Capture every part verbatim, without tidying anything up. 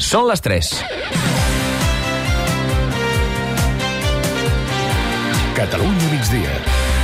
Són les tres. Catalunya migdia.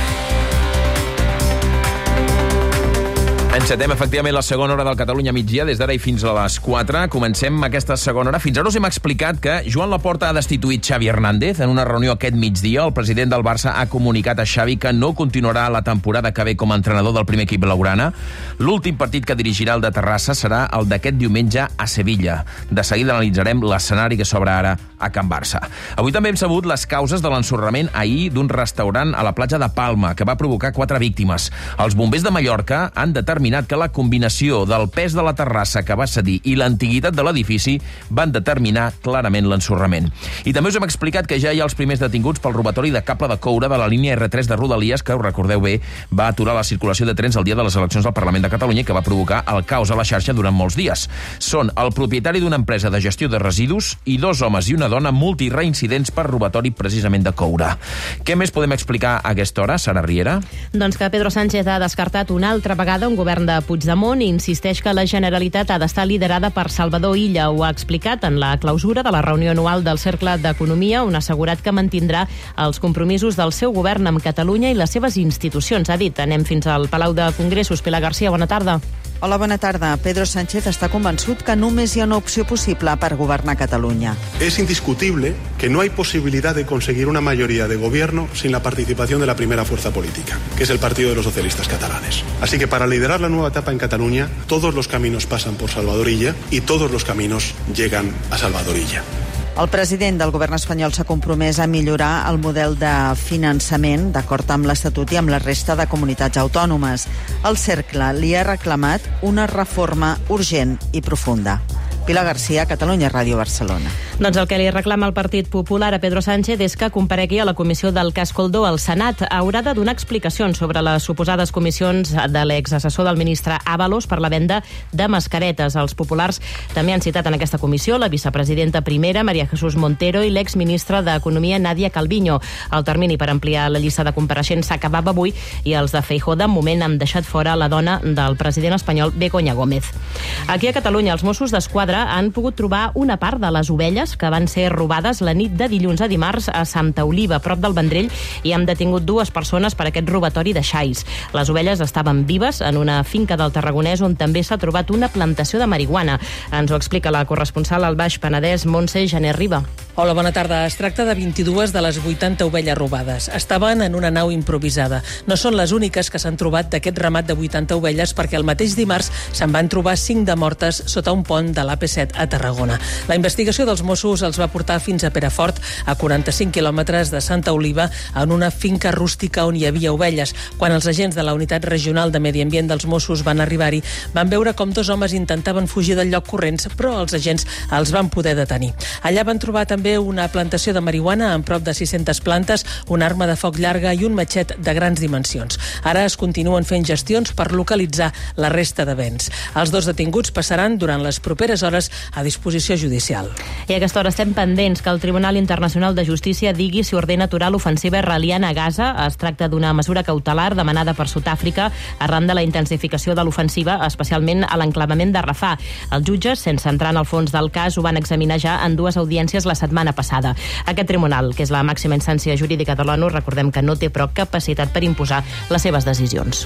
Encetem, efectivament, la segona hora del Catalunya migdia, des d'ara i fins a les quatre. Comencem aquesta segona hora. Fins ara us hem explicat que Joan Laporta ha destituït Xavi Hernández. En una reunió aquest migdia, el president del Barça ha comunicat a Xavi que no continuarà la temporada que ve com a entrenador del primer equip blaugrana. L'últim partit que dirigirà el de Terrassa serà el d'aquest diumenge a Sevilla. De seguida analitzarem l'escenari que s'obre ara a Can Barça. Avui també hem sabut les causes de l'ensorrament ahir d'un restaurant a la platja de Palma, que va provocar quatre víctimes. Els bombers de Mallorca han determinat que la combinació del pes de la terrassa que va cedir i l'antiguitat de l'edifici van determinar clarament l'ensorrament. I també us hem explicat que ja hi ha els primers detinguts pel robatori de cable de coure de la línia erre tres de Rodalies, que, us recordeu bé, va aturar la circulació de trens el dia de les eleccions del Parlament de Catalunya i que va provocar el caos a la xarxa durant molts dies. Són el propietari d'una empresa de gestió de residus i dos homes i una dona multireincidents per robatori precisament de coure. Què més podem explicar a aquesta hora, Sara Riera? Doncs que Pedro Sánchez ha descartat una altra vegada un govern de Puigdemont i insisteix que la Generalitat ha d'estar liderada per Salvador Illa. Ho ha explicat en la clausura de la reunió anual del Cercle d'Economia, on ha assegurat que mantindrà els compromisos del seu govern amb Catalunya i les seves institucions. Ha dit, anem fins al Palau de Congressos. Pilar García, bona tarda. Hola, bona tarda. Pedro Sánchez està convençut que només hi ha una opció possible per governar Catalunya. Es indiscutible que no hay posibilidad de conseguir una mayoría de gobierno sin la participación de la primera fuerza política, que es el Partido de los Socialistas Catalanes. Así que para liderar la nueva etapa en Cataluña, todos los caminos pasan por Salvador Illa y todos los caminos llegan a Salvador Illa. El president del govern espanyol s'ha compromès a millorar el model de finançament d'acord amb l'Estatut i amb la resta de comunitats autònomes. El Cercle li ha reclamat una reforma urgent i profunda. Pilar García, Catalunya Ràdio, Barcelona. Doncs el que li reclama el Partit Popular a Pedro Sánchez és que comparegui a la comissió del cas Coldo al Senat. Haurà de donar explicacions sobre les suposades comissions de l'exassessor del ministre Ábalos per la venda de mascaretes. Els populars també han citat en aquesta comissió la vicepresidenta primera, María Jesús Montero, i l'exministra d'Economia, Nadia Calviño. El termini per ampliar la llista de compareixents s'acabava avui i els de Feijóo de moment han deixat fora la dona del president espanyol, Begoña Gómez. Aquí a Catalunya, els Mossos d'Esquadra han pogut trobar una part de les ovelles que van ser robades la nit de dilluns a dimarts a Santa Oliva, prop del Vendrell, i han detingut dues persones per aquest robatori de xais. Les ovelles estaven vives en una finca del Tarragonès on també s'ha trobat una plantació de marihuana. Ens ho explica la corresponsal al Baix Penedès, Montse Janer Riba. Hola, bona tarda. Es tracta de vint-i-dues de les vuitanta ovelles robades. Estaven en una nau improvisada. No són les úniques que s'han trobat d'aquest ramat de vuitanta ovelles, perquè el mateix dimarts se'n van trobar cinc de mortes sota un pont de l'A P set a Tarragona. La investigació dels Mossos els va portar fins a Perafort, a quaranta-cinc quilòmetres de Santa Oliva, en una finca rústica on hi havia ovelles. Quan els agents de la Unitat Regional de Medi Ambient dels Mossos van arribar-hi, van veure com dos homes intentaven fugir del lloc corrents, però els agents els van poder detenir. Allà van trobar també una plantació de marihuana amb prop de sis-centes plantes, una arma de foc llarga i un matxet de grans dimensions. Ara es continuen fent gestions per localitzar la resta de béns. Els dos detinguts passaran durant les properes hores a disposició judicial. I a aquesta hora estem pendents que el Tribunal Internacional de Justícia digui si ordena aturar l'ofensiva israeliana a Gaza. Es tracta d'una mesura cautelar demanada per Sud-àfrica arran de la intensificació de l'ofensiva, especialment a l'enclavament de Rafah. Els jutges, sense entrar en el fons del cas, ho van examinar ja en dues audiències la setmana passada. Aquest tribunal, que és la màxima instància jurídica de l'ONU, recordem que no té prou capacitat per imposar les seves decisions.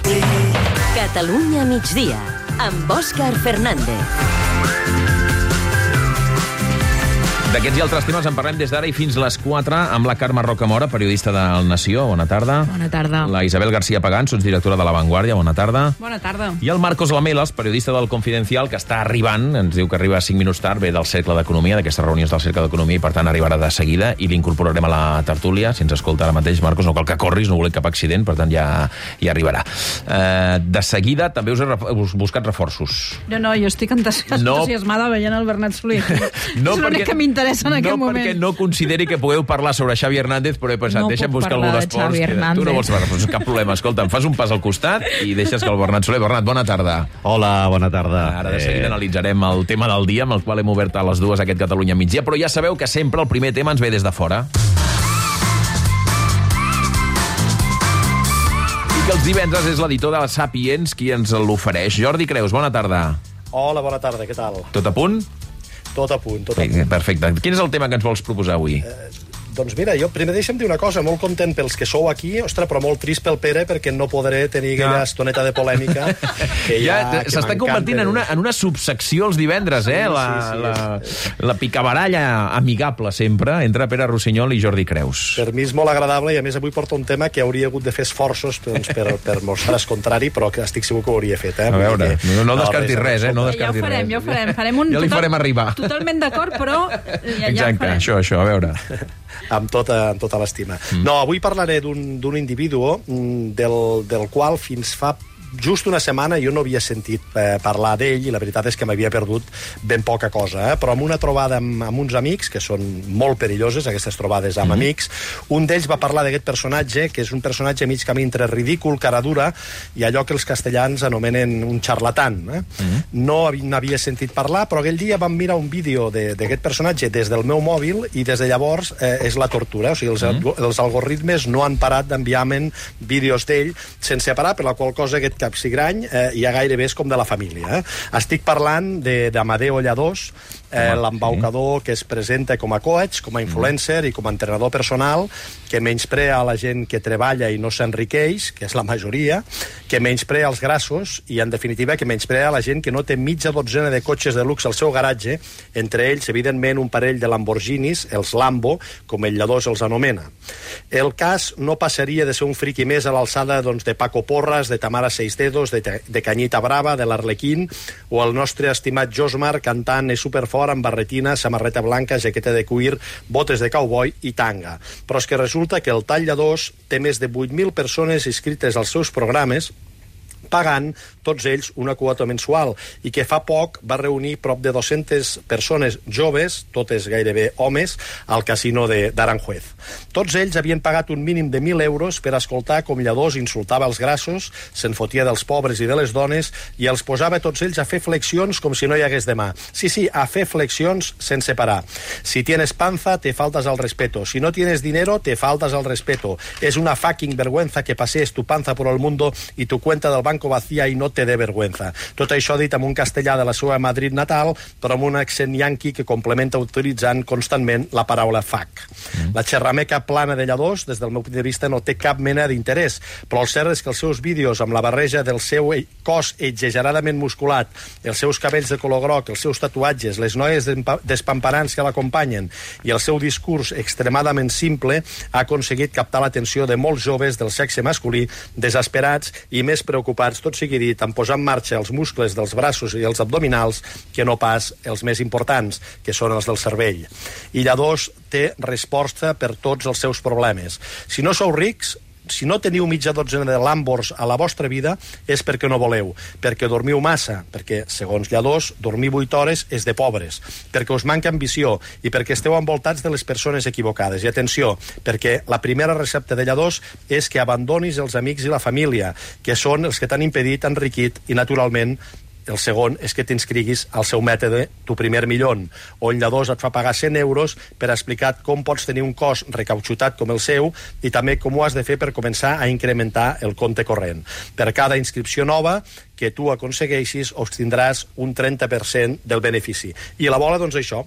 Catalunya migdia, amb Òscar Fernández. D'aquests i altres temes en parlem des d'ara i fins les quatre amb la Carme Rocamora, periodista del Nació. Bona tarda. Bona tarda. La Isabel García Pagán, sotsdirectora de La Vanguardia. Bona tarda. Bona tarda. I el Marcos Lamelas, periodista del Confidencial, que està arribant, ens diu que arriba cinc minuts tard, ve del Cercle d'Economia, d'aquestes reunions del Cercle d'Economia, i per tant arribarà de seguida i l'incorporarem a la tertúlia. Si ens escolta ara mateix, Marcos, no cal que corris, no volem cap accident, per tant ja, ja arribarà. Eh, de seguida també us he ref- us buscat reforços. No, no, jo estic entusiasmada no. veient el Bernat Solé. No, és l'únic que m'interessa en aquest no moment. No perquè no consideri que podeu parlar sobre Xavi Hernández, però he pensat, no deixa'm buscar algú d'esports. De tu no vols parlar, doncs cap problema. Escolta, em fas un pas al costat i deixes que el Bernat Solé... Bernat, bona tarda. Hola, bona tarda. Ara de seguida eh... analitzarem el tema del dia, amb el qual hem obert a les dues aquest Catalunya migdia, però ja sabeu que sempre el primer tema ens ve des de fora. I que els divendres és l'editor de Sapiens qui ens l'ofereix. Jordi Creus, bona tarda. Hola, bona tarda, què tal? Tot a punt? Tot a punt, tot a punt. Perfecte. Quin és el tema que ens vols proposar avui? Eh, doncs mira, jo primer deixa'm dir una cosa, molt content pels que sou aquí, ostres, però molt trist pel Pere perquè no podré tenir aquella estoneta de polèmica que ja... ja s'està convertint en una, en una subsecció els divendres, eh? La, sí, sí, la, la picabaralla amigable sempre entre Pere Rossinyol i Jordi Creus. Per mi és molt agradable i a més avui porto un tema que hauria hagut de fer esforços doncs, per, per mostrar el contrari, però que estic segur que ho hauria fet. Eh? A veure, que, no, no descartis no, res, eh? No descartis ja ho farem, res. ja ho farem. farem un ja li total, farem arribar. Totalment d'acord, però ja, ja Exacte, això, això, a veure. amb tota, amb tota l'estima. Mm. No, avui parlaré d'un individu del, del qual fins fa just una setmana jo no havia sentit eh, parlar d'ell i la veritat és que m'havia perdut ben poca cosa, eh? Però amb una trobada amb, amb uns amics, que són molt perilloses aquestes trobades amb mm. amics, un d'ells va parlar d'aquest personatge, que és un personatge mig camí entre ridícul, cara dura i allò que els castellans anomenen un charlatán, eh? Mm. No n'havia sentit parlar, però aquell dia vam mirar un vídeo d'aquest personatge des del meu mòbil i des de llavors eh, és la tortura, o sigui, els, mm. els algoritmes no han parat d'enviar-me'n vídeos d'ell sense parar, per la qual cosa aquest capsigrany eh, ja gairebé és com de la família. Eh? Estic parlant d'Amadeo Lladós, eh, l'embaucador que es presenta com a coach, com a influencer i com a entrenador personal, que menysprea a la gent que treballa i no s'enriqueix, que és la majoria, que menysprea els grassos i, en definitiva, que menysprea a la gent que no té mitja dotzena de cotxes de luxe al seu garatge, entre ells, evidentment, un parell de Lamborghinis, els Lambo, com el Lladós els anomena. El cas no passaria de ser un friqui més a l'alçada doncs, de Paco Porras, de Tamara Seisdedos, de, de Cañita Brava, de l'Arlequín, o el nostre estimat Josmar cantant és superfort amb barretina, samarreta blanca, jaqueta de cuir, botes de cowboy i tanga. Però és que resulta que el tall Lladós té més de vuit mil persones inscrites als seus programes, pagant tots ells una quota mensual, i que fa poc va reunir prop de dues-centes persones joves, totes gairebé homes, al casino d'Aranjuez. Tots ells havien pagat un mínim de mil euros per escoltar com Lladós insultava els grassos, se'n fotia dels pobres i de les dones, i els posava tots ells a fer flexions com si no hi hagués demà. Sí, sí, a fer flexions sense parar. Si tienes panza, te faltas al respeto. Si no tienes dinero, te faltas al respeto. Es una fucking vergüenza que pasees tu panza por el mundo y tu cuenta del banco vacía y no te dé vergüenza. Tot això dit amb un castellà de la seva Madrid natal, però amb un accent yanqui que complementa utilitzant constantment la paraula fuck. Mm. La xerrameca plana de Lladós, des del meu punt de vista, no té cap mena d'interès, però el cert és que els seus vídeos amb la barreja del seu cos exageradament musculat, els seus cabells de color groc, els seus tatuatges, les noies despamparants que l'acompanyen i el seu discurs extremadament simple ha aconseguit captar l'atenció de molts joves del sexe masculí desesperats i més preocupats, tot sigui dit, en posar en marxa els muscles dels braços i els abdominals que no pas els més importants, que són els del cervell. I Lladós té resposta per tots els seus problemes. Si no sou rics, si no teniu mitja dotzena de Lambors a la vostra vida, és perquè no voleu, perquè dormiu massa, perquè, segons Lladós, dormir vuit hores és de pobres, perquè us manca ambició i perquè esteu envoltats de les persones equivocades. I atenció, perquè la primera recepta de Lladós és que abandonis els amics i la família, que són els que t'han impedit enriquit, i, naturalment, el segon és que t'inscriguis al seu mètode Tu primer millón, on Lladós et fa pagar cent euros per explicar com pots tenir un cos recauxutat com el seu i també com ho has de fer per començar a incrementar el compte corrent. Per cada inscripció nova que tu aconsegueixis, obtindràs un trenta per cent del benefici. I la bola, doncs això,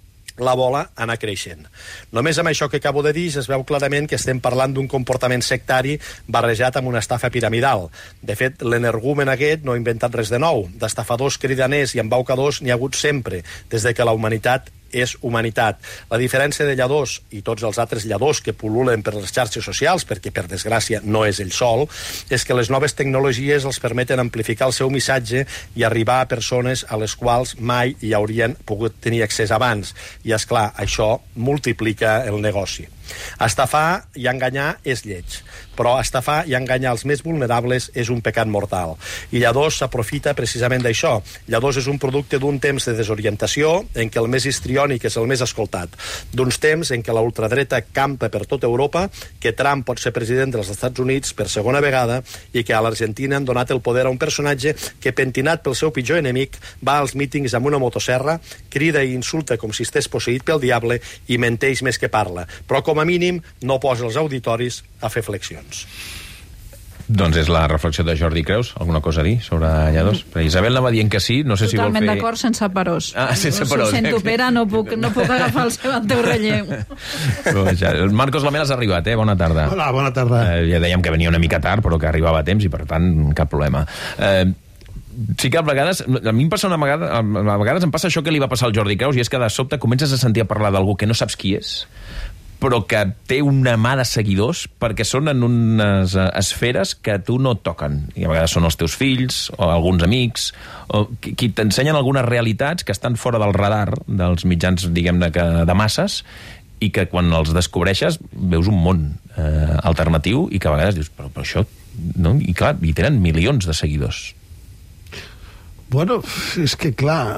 la bola anar creixent. Només amb això que acabo de dir es veu clarament que estem parlant d'un comportament sectari barrejat amb una estafa piramidal. De fet, l'energumen aquest no ha inventat res de nou. D'estafadors cridaners i embaucadors n'hi ha hagut sempre, des de que la humanitat és humanitat. La diferència de Lladós i tots els altres Lladós que pul·lulen per les xarxes socials, perquè per desgràcia no és ell sol, és que les noves tecnologies els permeten amplificar el seu missatge i arribar a persones a les quals mai hi haurien pogut tenir accés abans. I, és clar, això multiplica el negoci. Estafar i enganyar és lleig, però estafar i enganyar els més vulnerables és un pecat mortal. I Lladós s'aprofita precisament d'això. Lladós és un producte d'un temps de desorientació en què el més histriònic és el més escoltat, d'uns temps en què la ultradreta campa per tota Europa, que Trump pot ser president dels Estats Units per segona vegada i que a l'Argentina han donat el poder a un personatge que, pentinat pel seu pitjor enemic, va als mítings amb una motosserra, crida i insulta com si estés posseït pel diable i menteix més que parla. Però com a mínim no posa els auditoris a fer flexions. Doncs és la reflexió de Jordi Creus. Alguna cosa a dir sobre Lledós? Però Isabel anava dient que sí, no sé si vol fer... Totalment d'acord, sense perós. Ah, sense perós. Ho sento, Pere, no puc, no puc agafar el seu, el teu relleu. El Marcos Lamela has arribat, eh? Bona tarda. Hola, bona tarda. Eh, ja dèiem que venia una mica tard, però que arribava a temps i, per tant, cap problema. Eh, sí que a vegades, a mi em passa una vegada, a vegades em passa això que li va passar al Jordi Creus, i és que de sobte comences a sentir a parlar d'algú que no saps qui és, però que té una mà de seguidors perquè són en unes esferes que a tu no et toquen. I a vegades són els teus fills, o alguns amics, o qui t'ensenyen algunes realitats que estan fora del radar dels mitjans, diguem-ne, de masses, i que quan els descobreixes veus un món eh, alternatiu i que a vegades dius, però, però això... No? I clar, i tenen milions de seguidors. Bueno, és que clar...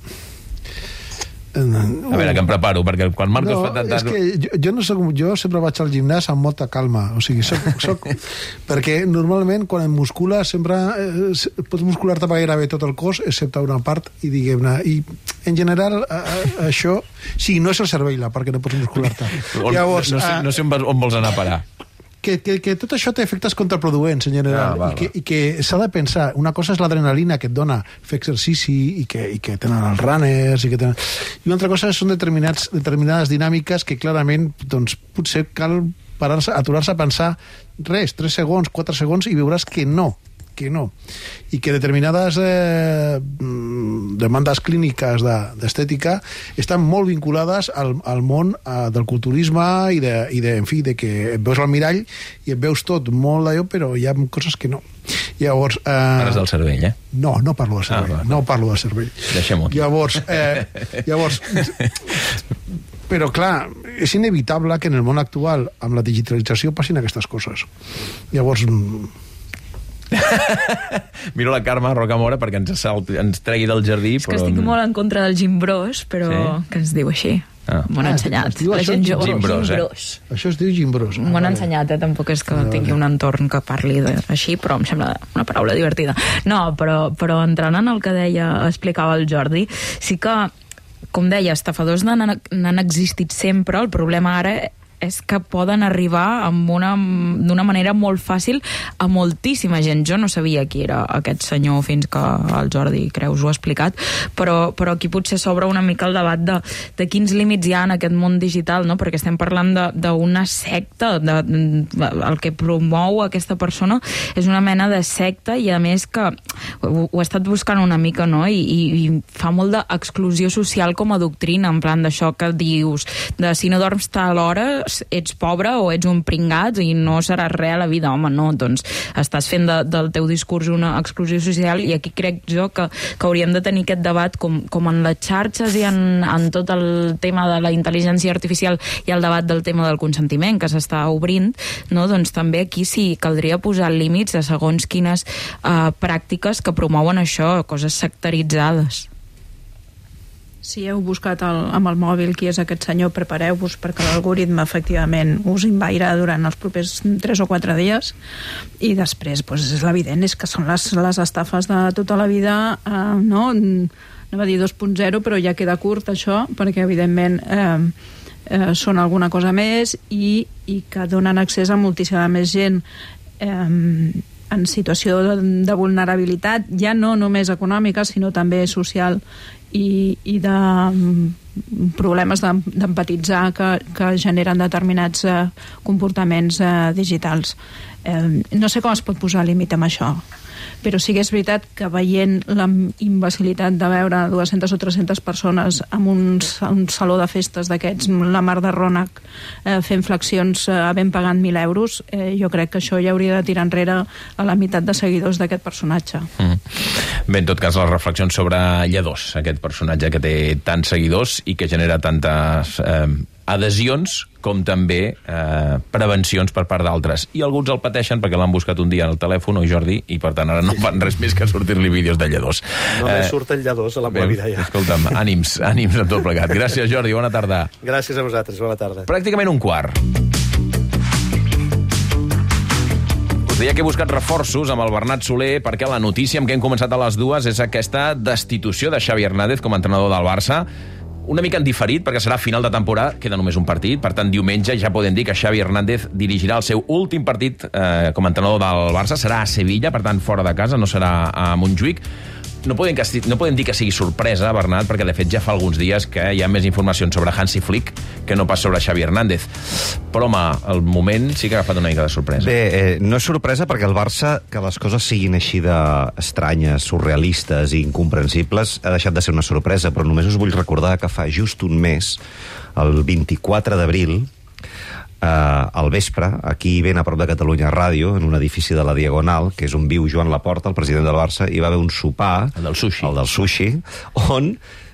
A veure, que em preparo, perquè quan Marcos no, fa tanta... és que jo, jo, no soc, jo sempre vaig al gimnàs amb molta calma, o sigui, soc, soc, perquè normalment quan em muscula sempre eh, pots muscular-te gairebé tot el cos, excepte una part, i diguem-ne, i en general a, a, això, sí, no és el cervell, perquè no pots muscular-te. Llavors, no, sé, no sé on, on vols anar a parar. Que, que, que tot això té efectes contraproduents en general, ah, va, i que, i que s'ha de pensar, una cosa és l'adrenalina que et dona fer exercici i que, i que tenen els runners i, que tenen... i una altra cosa són determinats, determinades dinàmiques que clarament doncs, potser cal parar-se, aturar-se a pensar res, tres segons, quatre segons, i veuràs que no que no, i que determinades eh, demandes clíniques d'estètica estan molt vinculades al, al món eh, del culturisme i, de, i de, en fi, de que et veus al mirall i et veus tot molt d'allò, però hi ha coses que no. Llavors... Eh, Parles del cervell, eh? No, no parlo del cervell, ah, no parlo del cervell. Deixem-ho aquí. Llavors, eh, llavors però clar, és inevitable que en el món actual, amb la digitalització, passin aquestes coses. Llavors... Miro la Carme Rocamora perquè ens, salti, ens tregui del jardí. És que però... estic molt en contra del gimbros, però sí? Que es diu així. Ah. M'ho han ah, ensenyat. La gent jove. Gimbros, eh? Això es diu gimbros. M'ho han ensenyat, eh? Tampoc és que tingui un entorn que parli de, així, però em sembla una paraula divertida. No, però, però entrant en el que deia, explicava el Jordi, sí que, com deia, estafadors n'han existit sempre. El problema ara és que poden arribar d'una manera molt fàcil a moltíssima gent. Jo no sabia qui era aquest senyor fins que el Jordi Creus ho ha explicat, però, però aquí potser s'obre una mica el debat de, de quins límits hi ha en aquest món digital, no? Perquè estem parlant d'una secta, de, de, el que promou aquesta persona és una mena de secta, i a més que ho, ho he estat buscant una mica, no? I, i, i fa molt d'exclusió social com a doctrina, en plan d'això que dius, de si no dorms tal hora ets pobre o ets un pringat i no seràs res a la vida. Home, no, doncs estàs fent de, del teu discurs una exclusió social, i aquí crec jo que, que hauríem de tenir aquest debat com, com en les xarxes i en, en tot el tema de la intel·ligència artificial i el debat del tema del consentiment que s'està obrint, no? Doncs també aquí sí caldria posar límits a segons quines eh, pràctiques que promouen això, coses sectaritzades. Si heu buscat el, amb el mòbil qui és aquest senyor, prepareu-vos perquè l'algoritme efectivament us envairà durant els propers tres o quatre dies, i després doncs, és l'evident, és que són les, les estafes de tota la vida, eh, no? No va dir dos punt zero, però ja queda curt això, perquè evidentment eh, eh, són alguna cosa més, i, i que donen accés a moltíssima més gent eh, en situació de, de vulnerabilitat, ja no només econòmica, sinó també social, i, i de problemes d'empatitzar que, que generen determinats eh, comportaments eh, digitals. Eh, no sé com es pot posar límit amb això, però sí que és veritat que veient la imbecilitat de veure dues-centes o tres-centes persones en un, un saló de festes d'aquests, la mar de Rònec, eh, fent flexions eh, havent pagat mil euros, eh, jo crec que això ja hauria de tirar enrere a la meitat de seguidors d'aquest personatge. Mm. Bé, en tot cas, les reflexions sobre Lledós, aquest personatge que té tants seguidors i que genera tantes eh, adhesions com també eh, prevencions per part d'altres. I alguns el pateixen perquè l'han buscat un dia al telèfon, oi, Jordi? I per tant ara no fan res més que sortir-li vídeos de Lledós. Només eh, surt el Lledós a la meva vida ja. Escolta'm, ànims, ànims amb tot plegat. Gràcies, Jordi, bona tarda. Gràcies a vosaltres, bona tarda. Pràcticament un quart. Us deia que he buscat reforços amb el Bernat Soler perquè la notícia amb què hem començat a les dues és aquesta destitució de Xavi Hernández com a entrenador del Barça, una mica en diferit, perquè serà final de temporada, queda només un partit, per tant, diumenge ja podem dir que Xavi Hernández dirigirà el seu últim partit eh, com a entrenador del Barça, serà a Sevilla, per tant, fora de casa, no serà a Montjuïc. No podem, que, no podem dir que sigui sorpresa, Bernat, perquè de fet ja fa alguns dies que hi ha més informacions sobre Hansi Flick que no pas sobre Xavi Hernández. Però, home, el moment sí que ha agafat una mica de sorpresa. Bé, eh, no és sorpresa perquè el Barça, que les coses siguin així d'estranyes, surrealistes i incomprensibles, ha deixat de ser una sorpresa, però només us vull recordar que fa just un mes, el vint-i-quatre d'abril, Uh, al vespre, aquí ben a prop de Catalunya Ràdio, en un edifici de la Diagonal, que és on viu Joan Laporta, el president del Barça, hi va haver un sopar, el del sushi, el del sushi on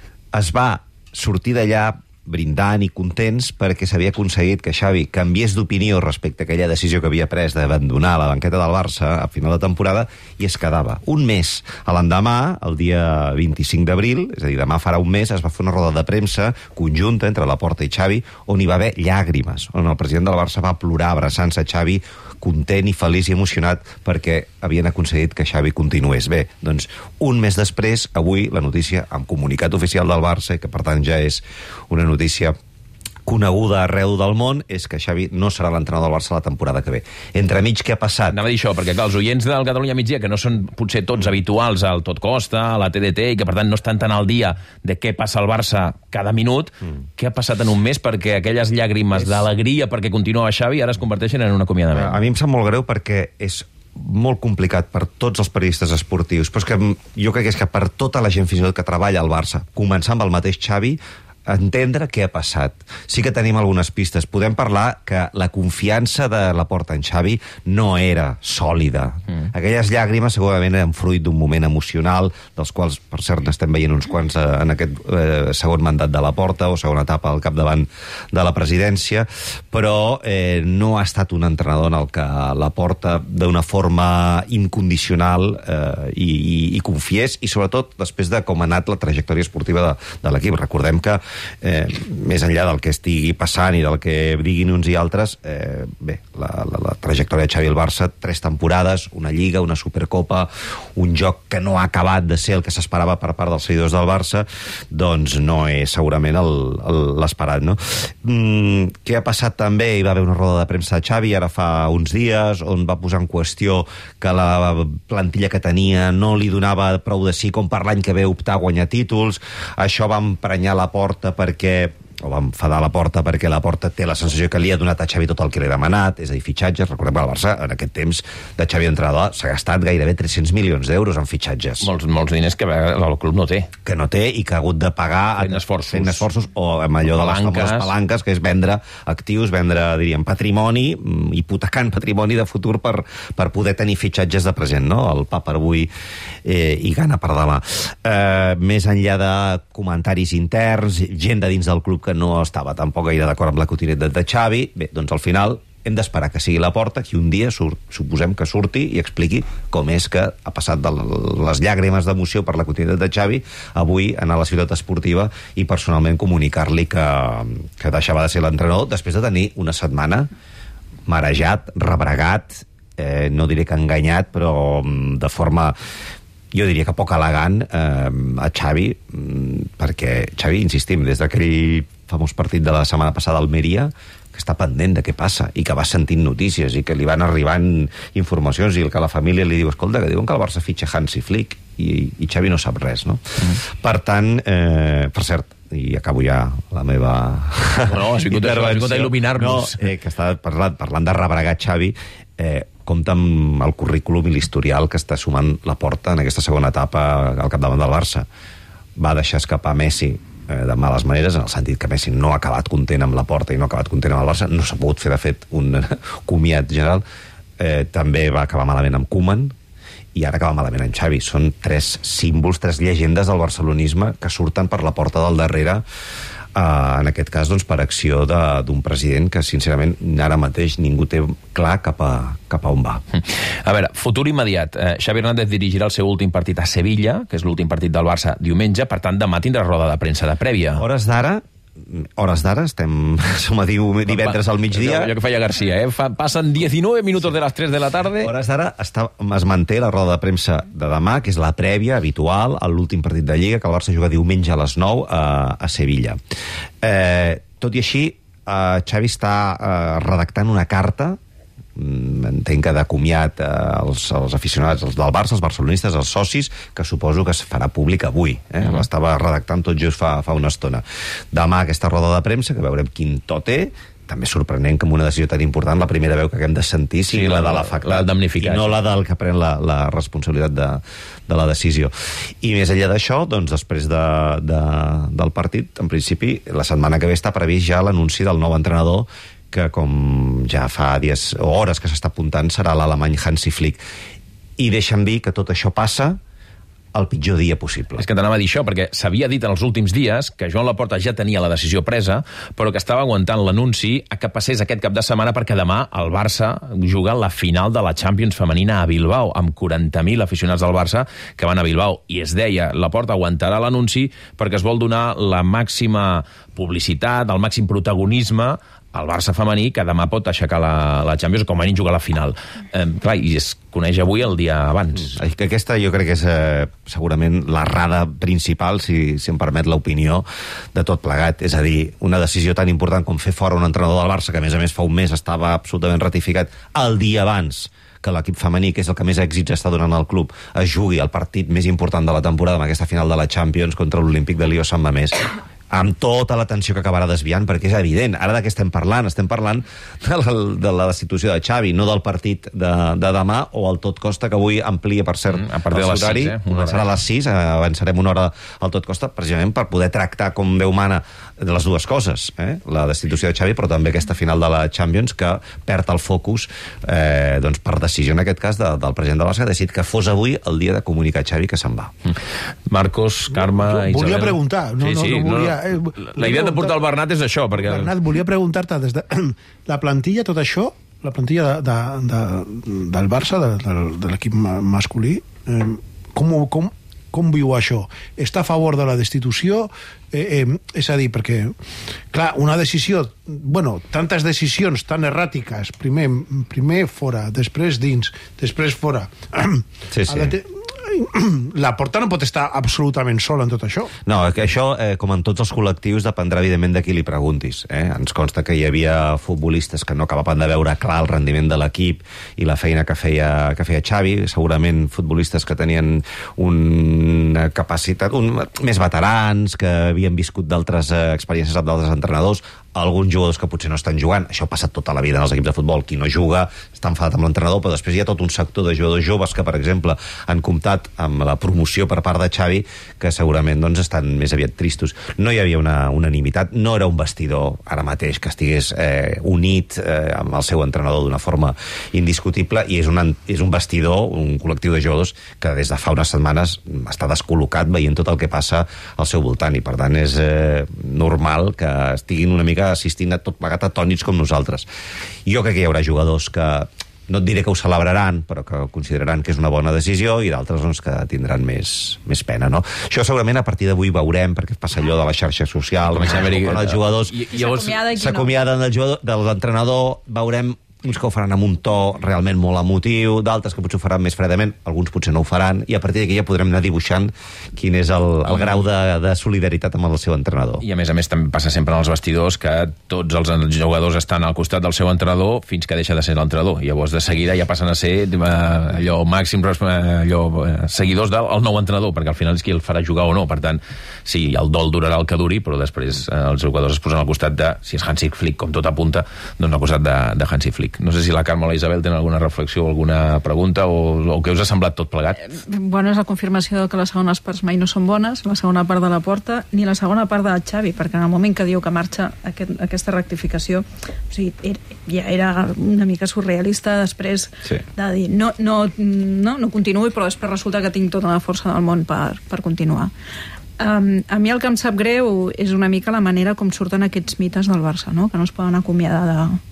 es va sortir d'allà brindant i contents perquè s'havia aconseguit que Xavi canviés d'opinió respecte a aquella decisió que havia pres d'abandonar la banqueta del Barça a final de temporada i es quedava. Un mes a l'endemà, el dia vint-i-cinc d'abril, és a dir, demà farà un mes, es va fer una roda de premsa conjunta entre Laporta i Xavi on hi va haver llàgrimes, on el president del Barça va plorar abraçant-se a Xavi, content i feliç i emocionat perquè havien aconseguit que Xavi continués. Bé, doncs un mes després, avui la notícia amb comunicat oficial del Barça, que per tant ja és una notícia coneguda arreu del món, és que Xavi no serà l'entrenador del Barça la temporada que ve. Entremig, què ha passat? Anava a dir això, perquè clar, els oients del Catalunya Migdia, que no són potser tots habituals al Tot Costa, a la T D T, i que per tant no estan tan al dia de què passa al Barça cada minut, mm. què ha passat en un mes perquè aquelles llàgrimes és... d'alegria perquè continua Xavi ara es converteixen en un acomiadament? A mi em sap molt greu perquè és molt complicat per tots els periodistes esportius, però és que jo crec que és que per tota la gent fins i tot que treballa al Barça, començant amb el mateix Xavi, entendre què ha passat. Sí que tenim algunes pistes. Podem parlar que la confiança de Laporta en Xavi no era sòlida. Mm. Aquelles llàgrimes segurament eren fruit d'un moment emocional, dels quals, per cert, n'estem veient uns quants en aquest eh, segon mandat de Laporta o segona etapa al capdavant de la presidència, però eh, no ha estat un entrenador en el que Laporta d'una forma incondicional eh, i, i, i confiés, i sobretot després de com ha anat la trajectòria esportiva de, de l'equip. Recordem que Eh, més enllà del que estigui passant i del que diguin uns i altres, eh, bé, la, la, la trajectòria de Xavi al Barça, tres temporades, una Lliga, una Supercopa, un joc que no ha acabat de ser el que s'esperava per part dels seguidors del Barça, doncs no és segurament l'esperat, no? Mm, què ha passat també? Hi va haver una roda de premsa de Xavi ara fa uns dies, on va posar en qüestió que la plantilla que tenia no li donava prou de sí com per l'any que ve optar a guanyar títols. Això va emprenyar la Porta perquè o va enfadar la Porta perquè la Porta té la sensació que li ha donat a Xavi tot el que li ha demanat, és a dir, fitxatges. Recordem que el Barça, en aquest temps de Xavi entrenador, s'ha gastat gairebé tres-cents milions d'euros en fitxatges. Molts, molts diners que el club no té. Que no té i que ha hagut de pagar fent esforços, fent esforços o amb allò de les famoses palanques, que és vendre actius, vendre, diríem, patrimoni, hipotecant patrimoni de futur per, per poder tenir fitxatges de present, no? El pa per avui eh, i gana per demà. Eh, més enllà de comentaris interns, gent de dins del club que no estava tampoc gaire d'acord amb la continuïtat de Xavi, bé, doncs al final hem d'esperar que sigui la Porta qui un dia surt, suposem que surti i expliqui com és que ha passat de les llàgrimes d'emoció per la continuïtat de Xavi avui anar a la ciutat esportiva i personalment comunicar-li que, que deixava de ser l'entrenador després de tenir una setmana marejat, rebregat, eh, no diré que enganyat, però de forma, jo diria que poc elegant, eh, a Xavi, perquè Xavi, insistim, des d'aquell famós partit de la setmana passada a Almeria, que està pendent de què passa i que va sentint notícies i que li van arribant informacions i el que la família li diu, escolta, que diuen que el Barça fitxa Hansi Flick i, i Xavi no sap res, no? Mm. Per tant, eh, per cert, i acabo ja la meva... No, has vingut, has vingut a il·luminar-nos. No, eh, que està parlant, parlant de rebregar Xavi, eh, compta amb el currículum i l'historial que està sumant la Porta en aquesta segona etapa al capdavant del Barça. Va deixar escapar Messi de males maneres, en el sentit que Messi no ha acabat content amb la Porta i no ha acabat content amb el Barça, no s'ha pogut fer, de fet, un comiat general. Eh, també va acabar malament amb Koeman i ara acaba malament amb Xavi. Són tres símbols, tres llegendes del barcelonisme que surten per la porta del darrere, eh, en aquest cas, doncs, per acció d'un president que, sincerament, ara mateix ningú té clar cap a, cap a on va. A veure, futur immediat. Eh, Xavi Hernández dirigirà el seu últim partit a Sevilla, que és l'últim partit del Barça diumenge, per tant, demà tindrà roda de premsa de prèvia. Hores d'ara, hores d'ara, estem, som a divendres al migdia. Allò que feia García, eh? Fa, passen diecinueve minutos de les tres de la tarde. Hores d'ara està, es manté la roda de premsa de demà, que és la prèvia habitual a l'últim partit de Lliga, que el Barça juga diumenge a les nou a, a Sevilla. Eh, tot i així, eh, Xavi està eh, redactant una carta, entenc que de comiat eh, els, els aficionats els del Barça, els barcelonistes, els socis, que suposo que es farà públic avui. Eh? Mm. L'estava redactant tot just fa, fa una estona. Demà aquesta roda de premsa, que veurem quin to té, també sorprenent que amb una decisió tan important la primera veu que haguem de sentir sigui sí, la, la de l'afectat, la damnificat, i no la del que pren la, la responsabilitat de, de la decisió. I més enllà d'això, doncs, després de, de, del partit, en principi, la setmana que ve està previst ja l'anunci del nou entrenador, que com ja fa dies o hores que s'està apuntant serà l'alemany Hansi Flick. I deixa'm dir que tot això passa el pitjor dia possible. És que t'anava a dir això, perquè s'havia dit en els últims dies que Joan Laporta ja tenia la decisió presa, però que estava aguantant l'anunci a que passés aquest cap de setmana, perquè demà el Barça juga la final de la Champions femenina a Bilbao, amb quaranta mil aficionats del Barça que van a Bilbao. I es deia, Laporta aguantarà l'anunci perquè es vol donar la màxima publicitat, el màxim protagonisme el Barça femení, que demà pot aixecar la, la Champions, com a mínim jugar a la final. Eh, clar, i es coneix avui el dia abans. Mm. Aquesta jo crec que és eh, segurament l'errada principal, si, si em permet l'opinió, de tot plegat. És a dir, una decisió tan important com fer fora un entrenador del Barça, que a més a més fa un mes estava absolutament ratificat, el dia abans que l'equip femení, que és el que més èxits està donant al club, es jugui el partit més important de la temporada amb aquesta final de la Champions contra l'Olímpic de Lió Sant Mamés, amb tota la tensió que acabarà desviant, perquè és evident, ara de què estem parlant? Estem parlant de la, de la destitució de Xavi, no del partit de, de demà, o el tot costa, que avui amplia, per cert, mm, el horari, eh? Començarà a les sis, avançarem una hora al tot costa, precisament per poder tractar, com Déu mana, de les dues coses, eh? La destitució de Xavi, però també aquesta final de la Champions, que perd el focus eh, doncs per decisió, en aquest cas, de, del president del Barça, que ha decidit que fos avui el dia de comunicar Xavi que se'n va. Marcos, Carme, jo, jo volia Isabel. preguntar, no, sí, sí, no, no volia... No, la idea de portar el Bernat és això, perquè... Bernat, volia preguntar-te, des de la plantilla, tot això, la plantilla de, de, de, del Barça, de, de, de l'equip masculí, eh, com, com, com viu això? Està a favor de la destitució? Eh, eh, és a dir, perquè, clar, una decisió, bueno, tantes decisions tan erràtiques, primer, primer fora, després dins, després fora... Sí, sí. La Porta no pot estar absolutament sola en tot això. No, que això, eh, com en tots els col·lectius, dependrà evidentment de qui li preguntis. Eh? Ens consta que hi havia futbolistes que no acabaven de veure clar el rendiment de l'equip i la feina que feia, que feia Xavi, segurament futbolistes que tenien una capacitat, un, més veterans, que havien viscut d'altres eh, experiències amb d'altres entrenadors, alguns jugadors que potser no estan jugant, això passa tota la vida en els equips de futbol, qui no juga està enfadat amb l'entrenador, però després hi ha tot un sector de jugadors joves que, per exemple, han comptat amb la promoció per part de Xavi, que segurament doncs, estan més aviat tristos. No hi havia una unanimitat, no era un vestidor ara mateix que estigués eh, unit eh, amb el seu entrenador d'una forma indiscutible, i és un, és un vestidor, un col·lectiu de jugadors que des de fa unes setmanes està descol·locat veient tot el que passa al seu voltant, i per tant és eh, normal que estiguin una mica assistint a tot plegat atònits com nosaltres. Jo crec que hi haurà jugadors que, no et diré que ho celebraran, però que consideraran que és una bona decisió, i d'altres doncs, que tindran més, més pena, no? Això segurament a partir d'avui veurem, perquè passa allò de les xarxes socials, quan els jugadors s'acomiaden del jugador, de l'entrenador, veurem uns que ho faran amb un to realment molt emotiu, d'altres que potser ho faran més fredament, alguns potser no ho faran, i a partir d'aquí ja podrem anar dibuixant quin és el, el grau de, de solidaritat amb el seu entrenador. I a més a més també passa sempre en els vestidors que tots els jugadors estan al costat del seu entrenador fins que deixa de ser l'entrenador. Llavors de seguida ja passen a ser eh, allò màxim allò, eh, seguidors del el nou entrenador, perquè al final és qui el farà jugar o no. Per tant, sí, el dol durarà el que duri, però després eh, els jugadors es posen al costat de, si és Hansi Flick, com tot apunta, doncs al costat de, de Hansi Flick. No sé si la Carme o la Isabel tenen alguna reflexió o alguna pregunta, o, o què us ha semblat tot plegat? Bueno, és la confirmació que les segones parts mai no són bones, la segona part de la Porta ni la segona part de Xavi, perquè en el moment que diu que marxa aquest, aquesta rectificació, o sigui, era, ja era una mica surrealista després sí. de dir no, no, no, no continuï, però després resulta que tinc tota la força del món per, per continuar. Um, a mi el que em sap greu és una mica la manera com surten aquests mites del Barça, no? Que no es poden acomiadar de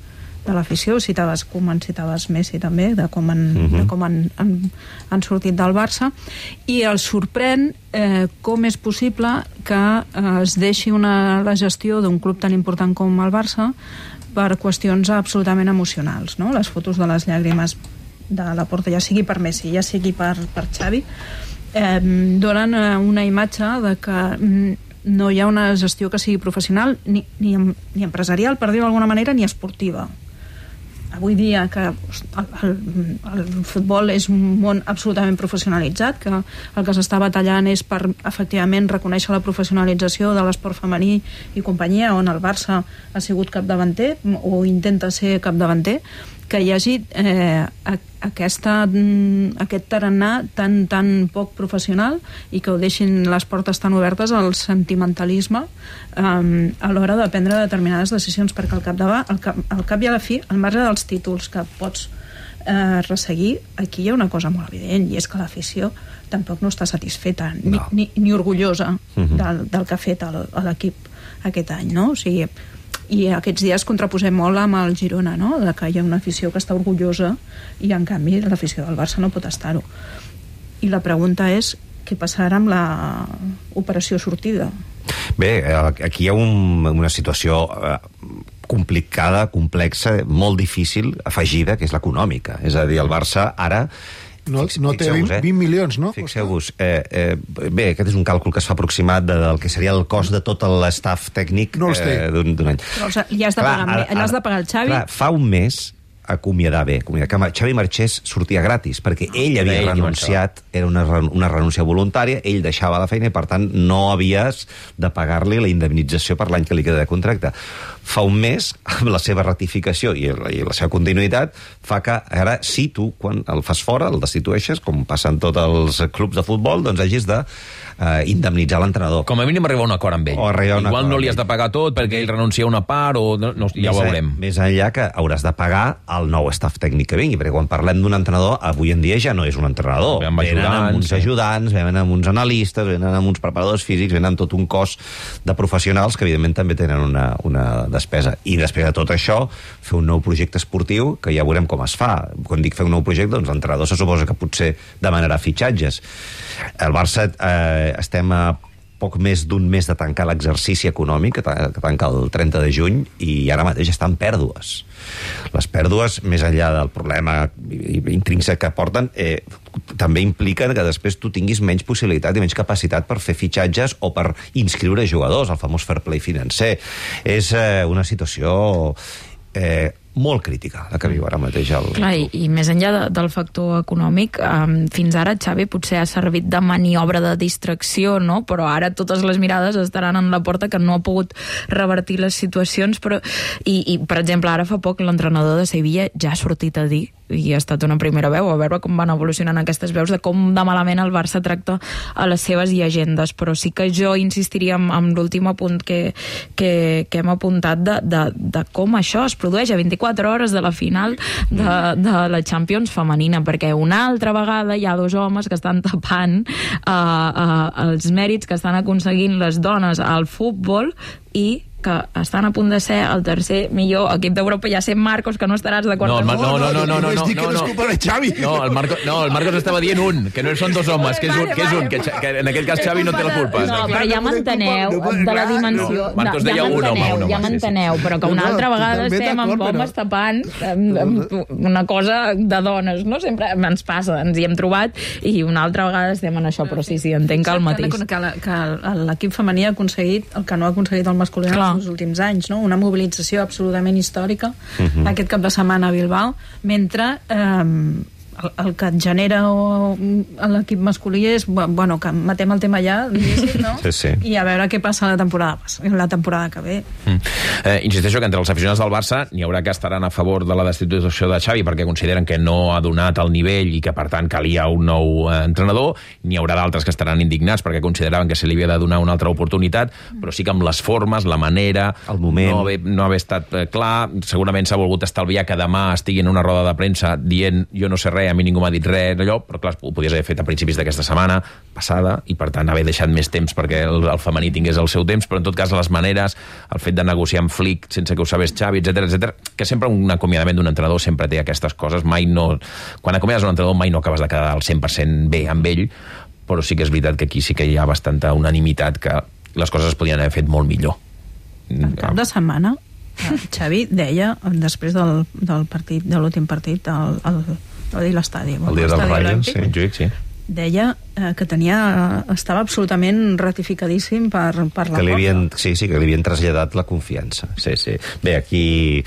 de l'afició. Citaves Koeman, citaves Messi també, de com han, uh-huh. de com han, han, han sortit del Barça, i els sorprèn eh, com és possible que eh, es deixi una, la gestió d'un club tan important com el Barça per qüestions absolutament emocionals, no? Les fotos de les llàgrimes de la porta, ja sigui per Messi, ja sigui per, per Xavi, eh, donen una imatge de que no hi ha una gestió que sigui professional ni, ni, ni empresarial, per dir-ho d'alguna manera, ni esportiva. Avui dia que el, el, el futbol és un món absolutament professionalitzat, que el que s'està batallant és per efectivament reconèixer la professionalització de l'esport femení i companyia, on el Barça ha sigut capdavanter o intenta ser capdavanter, que hi hagi eh, aquesta, aquest tarannà tan, tan poc professional i que ho deixin les portes tan obertes al sentimentalisme eh, a l'hora de prendre determinades decisions, perquè al cap, de, al, cap, al cap i a la fi, al marge dels títols que pots eh, resseguir, aquí hi ha una cosa molt evident, i és que l'afició tampoc no està satisfeta ni, no. ni, ni orgullosa uh-huh. del, del que ha fet l'equip aquest any, no? O sigui, i aquests dies contraposem molt amb el Girona, no? De que hi ha una afició que està orgullosa i en canvi l'afició del Barça no pot estar-ho. I la pregunta és què passarà amb la operació sortida? Bé, aquí hi ha un, una situació eh, complicada, complexa, molt difícil, afegida, que és l'econòmica. És a dir, el Barça ara... No, no té vint, eh? vint milions, no? Fixeu-vos. Eh, eh, bé, aquest és un càlcul que es fa aproximat de, del que seria el cost de tot l'estaf tècnic no eh, d'un any. Però, o sigui, ja has de, clar, pagar, ara, has de pagar el Xavi? Clar, fa un mes acomiadar bé, acomiadar, que Xavi Marchés sortia gratis, perquè ell havia ell renunciat, era una, una renúncia voluntària, ell deixava la feina i, per tant, no havies de pagar-li la indemnització per l'any que li queda de contracte. Fa un mes, amb la seva ratificació i, i la seva continuïtat, fa que ara, si tu, quan el fas fora, el destitueixes, com passa en tots els clubs de futbol, doncs hagis de eh, indemnitzar l'entrenador. Com a mínim arribar a un acord amb ell. Igual no li has de pagar tot perquè ell renuncia a una part o no, no, ja ho veurem. Més enllà que hauràs de pagar el nou staff tècnic que vingui, perquè quan parlem d'un entrenador, avui en dia ja no és un entrenador. Venen venen ajudants, amb uns ajudants, venen amb uns analistes, venen amb uns preparadors físics, venen tot un cos de professionals que evidentment també tenen una, una despesa. I després de tot això, fer un nou projecte esportiu, que ja veurem com es fa. Quan dic fer un nou projecte, doncs l'entrenador se suposa que potser demanarà fitxatges. El Barça eh, estem a poc més d'un mes de tancar l'exercici econòmic, que tanca el trenta de juny, i ara mateix estan pèrdues. Les pèrdues, més enllà del problema intrínsec que porten, eh, també impliquen que després tu tinguis menys possibilitat i menys capacitat per fer fitxatges o per inscriure jugadors, el famós fair play financer. És eh, una situació eh, molt crítica, la que viu ara mateix el... Clar, i, i més enllà de, del factor econòmic, um, fins ara Xavi potser ha servit de maniobra de distracció, no? Però ara totes les mirades estaran en la porta, que no ha pogut revertir les situacions, però... I, i per exemple, ara fa poc l'entrenador de Sevilla ja ha sortit a dir, i ha estat una primera veu, a veure com van evolucionant aquestes veus, de com de malament el Barça tracta a les seves llegendes, però sí que jo insistiria amb, amb l'últim apunt que, que, que hem apuntat de, de, de com això es produeix a vint-i-quatre hores de la final de, de la Champions femenina, perquè una altra vegada hi ha dos homes que estan tapant uh, uh, els mèrits que estan aconseguint les dones al futbol i que estan a punt de ser el tercer millor equip d'Europa. Ja sé, Marcos, que no estaràs d'acord no, amb no, no, no, no, no, no, no, que no és culpa de Xavi. No, el Marcos, no, el Marcos estava dient un, que no són dos homes, que és un, que, és un, que, que en aquell cas Xavi no té la culpa. No, però ja m'enteneu de la dimensió. Marcos deia un home, un home. Ja m'enteneu, però que una altra vegada estem amb homes tapant una cosa de dones, no? Sempre ens passa, ens hi hem trobat, i una altra vegada estem en això, però sí, sí, entenc que el mateix. Que l'equip femení ha aconseguit el que no ha aconseguit el masculí en els últims anys, no? Una mobilització absolutament històrica uh-huh. aquest cap de setmana a Bilbao, mentre eh, el, el que et genera o, l'equip masculí és, bueno, que matem el tema ja, no? Sí, sí. I a veure què passa la temporada, la temporada que ve. Mm. Eh, insisteixo que entre els aficionats del Barça n'hi haurà que estaran a favor de la destitució de Xavi perquè consideren que no ha donat el nivell i que, per tant, calia un nou eh, entrenador. N'hi haurà d'altres que estaran indignats perquè consideraven que se li havia de donar una altra oportunitat, però sí que amb les formes, la manera, el moment, no haver, no haver estat eh, clar. Segurament s'ha volgut estalviar que demà estigui en una roda de premsa dient jo no sé res, res, a mi ningú m'ha dit res d'allò, però clar, ho podies haver fet a principis d'aquesta setmana passada i per tant haver deixat més temps perquè el, el femení tingués el seu temps, però en tot cas les maneres, el fet de negociar amb Flick sense que ho sabés Xavi, etcètera, etcètera, que sempre un acomiadament d'un entrenador sempre té aquestes coses, mai no... Quan acomiades un entrenador mai no acabes de quedar al cent per cent bé amb ell, però sí que és veritat que aquí sí que hi ha bastanta unanimitat que les coses es podien haver fet molt millor. El cap de setmana Xavi deia, després del, del partit, de l'últim partit, el, el, el, l'estadi, el dia del Rayo, sí, Montjuïc, sí. Deia eh, que tenia, estava absolutament ratificadíssim per, per la que li havien, sí, sí, que li havien traslladat la confiança. Sí, sí. Bé, aquí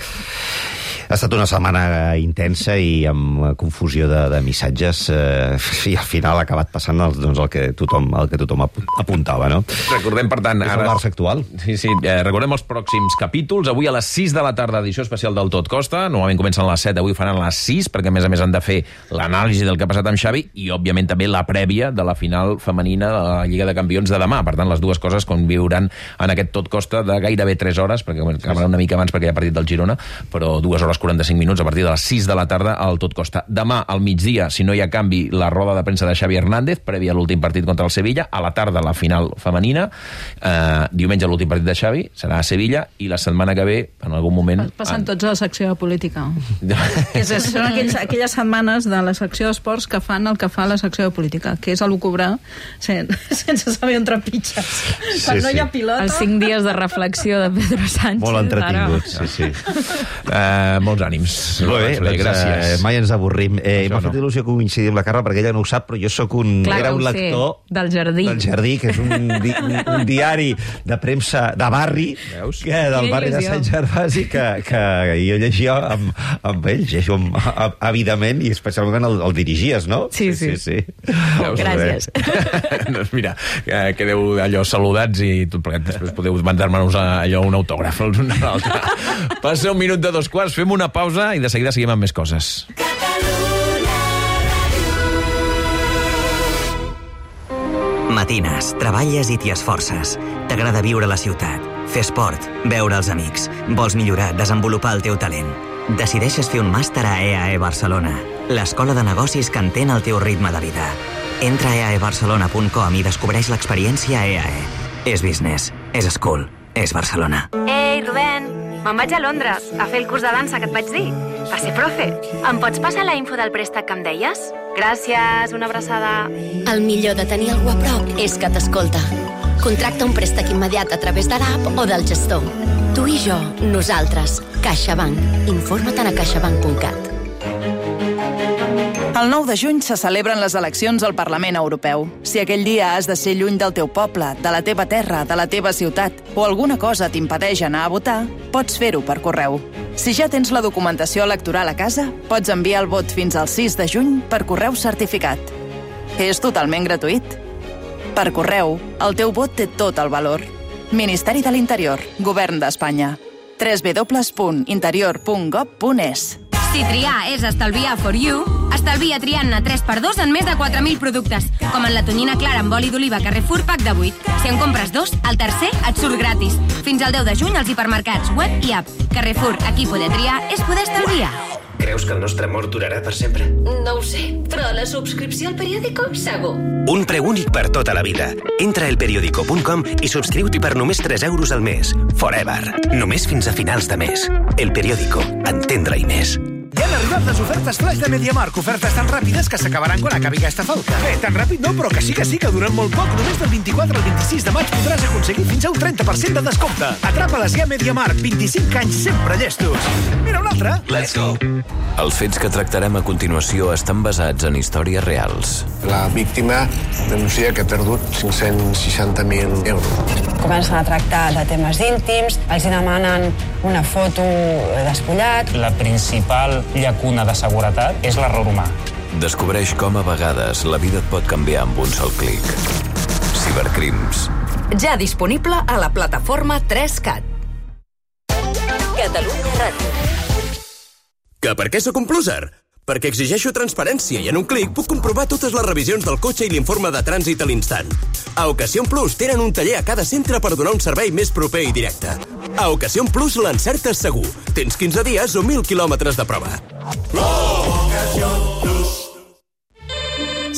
ha estat una setmana intensa i amb confusió de, de missatges eh, i al final ha acabat passant el, doncs, el que tothom, el que tothom apuntava, no? Recordem, per tant... És el Barça actual. Sí, sí, eh, recordem els pròxims capítols. Avui a les sis de la tarda, edició especial del Tot Costa. Normalment comencen a les set, avui faran a les sis, perquè a més a més han de fer l'anàlisi del que ha passat amb Xavi i, òbviament, també la prèvia de la final femenina de la Lliga de Campions de demà. Per tant, les dues coses conviuran en aquest Tot Costa de gairebé tres hores, perquè acabarà una mica abans perquè hi ha partit del Girona, però dues hores quaranta-cinc minuts a partir de les sis de la tarda al Tot Costa. Demà, al migdia, si no hi ha canvi, la roda de premsa de Xavi Hernández, prèvia a l'últim partit contra el Sevilla, a la tarda la final femenina, eh, diumenge l'últim partit de Xavi, serà a Sevilla, i la setmana que ve, en algun moment... Passen tots a la secció de política. que és, són aquells, aquelles setmanes de la secció d'esports que fan el que fa la secció de política, que és elucubrar sense, sense saber on trepitges. Sí, quan no hi ha pilota... Els cinc dies de reflexió de Pedro Sánchez. Molt entretingut, sí, sí. Uh, molts ànims. Molt bé, doncs, gràcies. Eh, mai ens avorrim. Eh, M'ha fet no. il·lusió coincidir amb la Carla, perquè ella no ho sap, però jo sóc un... Clar, era un sé, lector... del Jardí. Del Jardí, que és un, di, un, un diari de premsa de barri, que, del Quina barri de il·lusió. Sant Gervasi, que, que jo llegia amb, amb ell, llegeixo amb, àvidament, i especialment quan el, el dirigies, no? Sí, sí. sí, sí. Gràcies. Doncs mira, que quedeu allò saludats i tot plegat, després podeu mandar-nos allò un autògraf els uns a l'altre. Passa un minut de dos quarts, fem una pausa i de seguida seguim amb més coses. Matines, treballes i t'hi esforces. T'agrada viure a la ciutat, fer esport, veure els amics. Vols millorar, desenvolupar el teu talent. Decideixes fer un màster a E A E Barcelona, l'escola de negocis que entén el teu ritme de vida. Entra a e a e barcelona punt com i descobreix l'experiència E A E. És business, és school, és Barcelona. Ei, Rubén, me'n vaig a Londres a fer el curs de dansa que et vaig dir. A ser profe. Em pots passar la info del préstec que em deies? Gràcies, una abraçada. El millor de tenir algú a prop és que t'escolta. Contracta un préstec immediat a través de l'app o del gestor. Tu i jo, nosaltres. CaixaBank. Informa't a caixabank punt cat. El nou de juny se celebren les eleccions al Parlament Europeu. Si aquell dia has de ser lluny del teu poble, de la teva terra, de la teva ciutat, o alguna cosa t'impedeix anar a votar, pots fer-ho per correu. Si ja tens la documentació electoral a casa, pots enviar el vot fins al sis de juny per correu certificat. És totalment gratuït. Per correu, el teu vot té tot el valor. Ministeri de l'Interior, Govern d'Espanya. w w w punt interior punt gov punt es. Si triar és estalviar for you, estalvia triant-ne tres per dos en més de quatre mil productes, com en la tonyina clara amb oli d'oliva Carrefour pack de vuit. Si en compres dos, el tercer et surt gratis. Fins al deu de juny als hipermercats, web i app. Carrefour, aquí poder triar és poder estalviar. Creus que el nostre amor durarà per sempre? No ho sé, però la subscripció al periòdico, segur. Un preu únic per tota la vida. Entra a el periódico punt com i subscriu-t'hi per només tres euros al mes. Forever. Només fins a finals de mes. El Periódico. Entendre-hi més. Ja han arribat les ofertes flash de MediaMarkt, ofertes tan ràpides que s'acabaran quan acabi aquesta falca. Bé, tan ràpid no, però que sí que sí que duren molt poc. Només del vint-i-quatre al vint-i-sis de maig podràs aconseguir fins a un trenta per cent de descompte. Atrapa-les ja a MediaMarkt, vint-i-cinc anys sempre llestos. Mira un altre. Let's go. Els fets que tractarem a continuació estan basats en històries reals. La víctima denuncia que ha perdut cinc-cents seixanta mil euros. Comencen a tractar de temes íntims, els demanen una foto despullat. La principal llacuna de seguretat és l'error humà. Descobreix com a vegades la vida et pot canviar amb un sol clic. Cibercrims. Ja disponible a la plataforma tres cat. Catalunya Ràdio. Que per què sóc un pluser? Perquè exigeixo transparència i en un clic puc comprovar totes les revisions del cotxe i l'informe de trànsit a l'instant. A Ocasión Plus tenen un taller a cada centre per donar un servei més proper i directe. A Ocasión Plus l'encertes segur. Tens quinze dies o mil quilòmetres de prova. Ocasión Plus.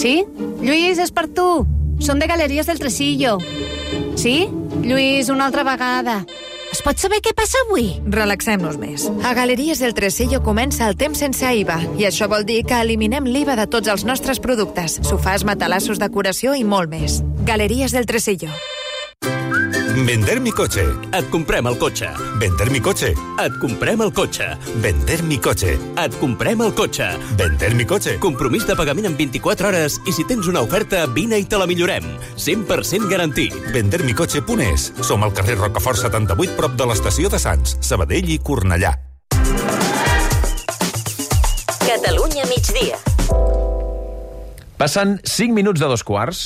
Sí? Lluís, és per tu. Som de Galeries del Tresillo. Sí? Lluís, una altra vegada. Es pot saber què passa avui? Relaxem-nos més. A Galeries del Tresillo comença el temps sense I V A i això vol dir que eliminem l'I V A de tots els nostres productes, sofàs, matalassos, decoració i molt més. Galeries del Tresillo. Vender mi coche. Et comprem el cotxe. Vender mi coche. Et comprem el cotxe. Vender mi coche. Et comprem el cotxe. Vender mi coche. Compromís de pagament en vint-i-quatre hores i si tens una oferta, vine i te la millorem. cent per cent garantit. vender mi coche punt es. Som al carrer Rocafort setanta-vuit, prop de l'estació de Sants, Sabadell i Cornellà. Catalunya migdia. Passen cinc minuts de dos quarts.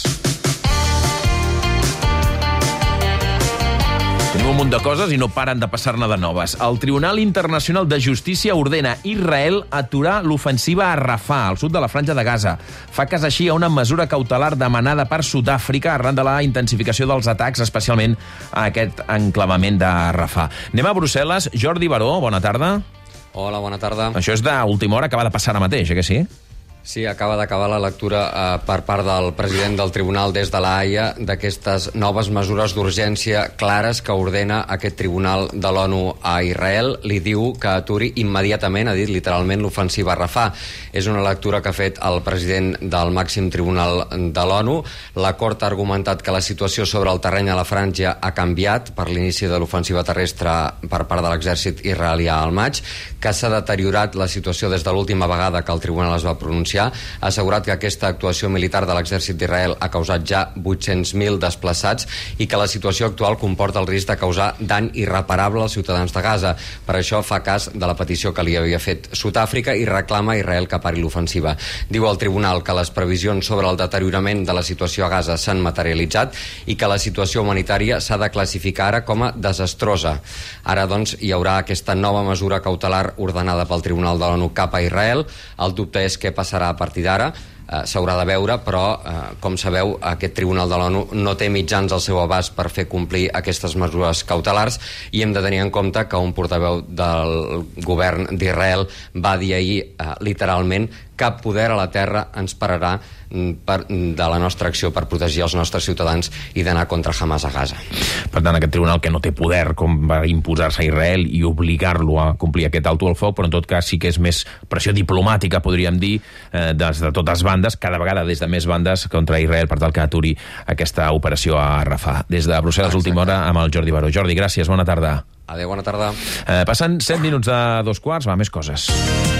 Tenim un munt de coses i no paren de passar-ne de noves. El Tribunal Internacional de Justícia ordena Israel aturar l'ofensiva a Rafah, al sud de la Franja de Gaza. Fa cas així a una mesura cautelar demanada per Sud-àfrica arran de la intensificació dels atacs, especialment a aquest enclavament de Rafah. Anem a Brussel·les. Jordi Baró, bona tarda. Hola, bona tarda. Això és d'última hora, acaba de passar ara mateix, eh que sí? Sí, acaba d'acabar la lectura eh, per part del president del Tribunal des de la Haia d'aquestes noves mesures d'urgència clares que ordena aquest Tribunal de l'ONU a Israel. Li diu que aturi immediatament, ha dit literalment, l'ofensiva a Rafah. És una lectura que ha fet el president del màxim Tribunal de l'ONU. La Cort ha argumentat que la situació sobre el terreny a la Franja ha canviat per l'inici de l'ofensiva terrestre per part de l'exèrcit israelià al maig, que s'ha deteriorat la situació des de l'última vegada que el Tribunal es va pronunciar. Ha assegurat que aquesta actuació militar de l'exèrcit d'Israel ha causat ja vuit-cents mil desplaçats i que la situació actual comporta el risc de causar dany irreparable als ciutadans de Gaza. Per això fa cas de la petició que li havia fet Sud-àfrica i reclama a Israel que pari l'ofensiva. Diu el tribunal que les previsions sobre el deteriorament de la situació a Gaza s'han materialitzat i que la situació humanitària s'ha de classificar ara com a desastrosa. Ara, doncs, hi haurà aquesta nova mesura cautelar ordenada pel Tribunal de l'ONU cap a Israel. El dubte és què passarà a partir d'ara. Eh, s'haurà de veure, però, eh, com sabeu, aquest Tribunal de l'ONU no té mitjans al seu abast per fer complir aquestes mesures cautelars i hem de tenir en compte que un portaveu del govern d'Israel va dir ahir, eh, literalment, cap poder a la terra ens pararà per, de la nostra acció per protegir els nostres ciutadans i d'anar contra Hamas a Gaza. Per tant, aquest tribunal que no té poder com va imposar-se a Israel i obligar-lo a complir aquest alto al foc, però en tot cas sí que és més pressió diplomàtica, podríem dir, eh, des de totes bandes, cada vegada des de més bandes contra Israel per tal que aturi aquesta operació a Rafah. Des de Brussel·les, última hora, amb el Jordi Baró. Jordi, gràcies, bona tarda. Adéu, bona tarda. Eh, passen set minuts de dos quarts, va, més coses.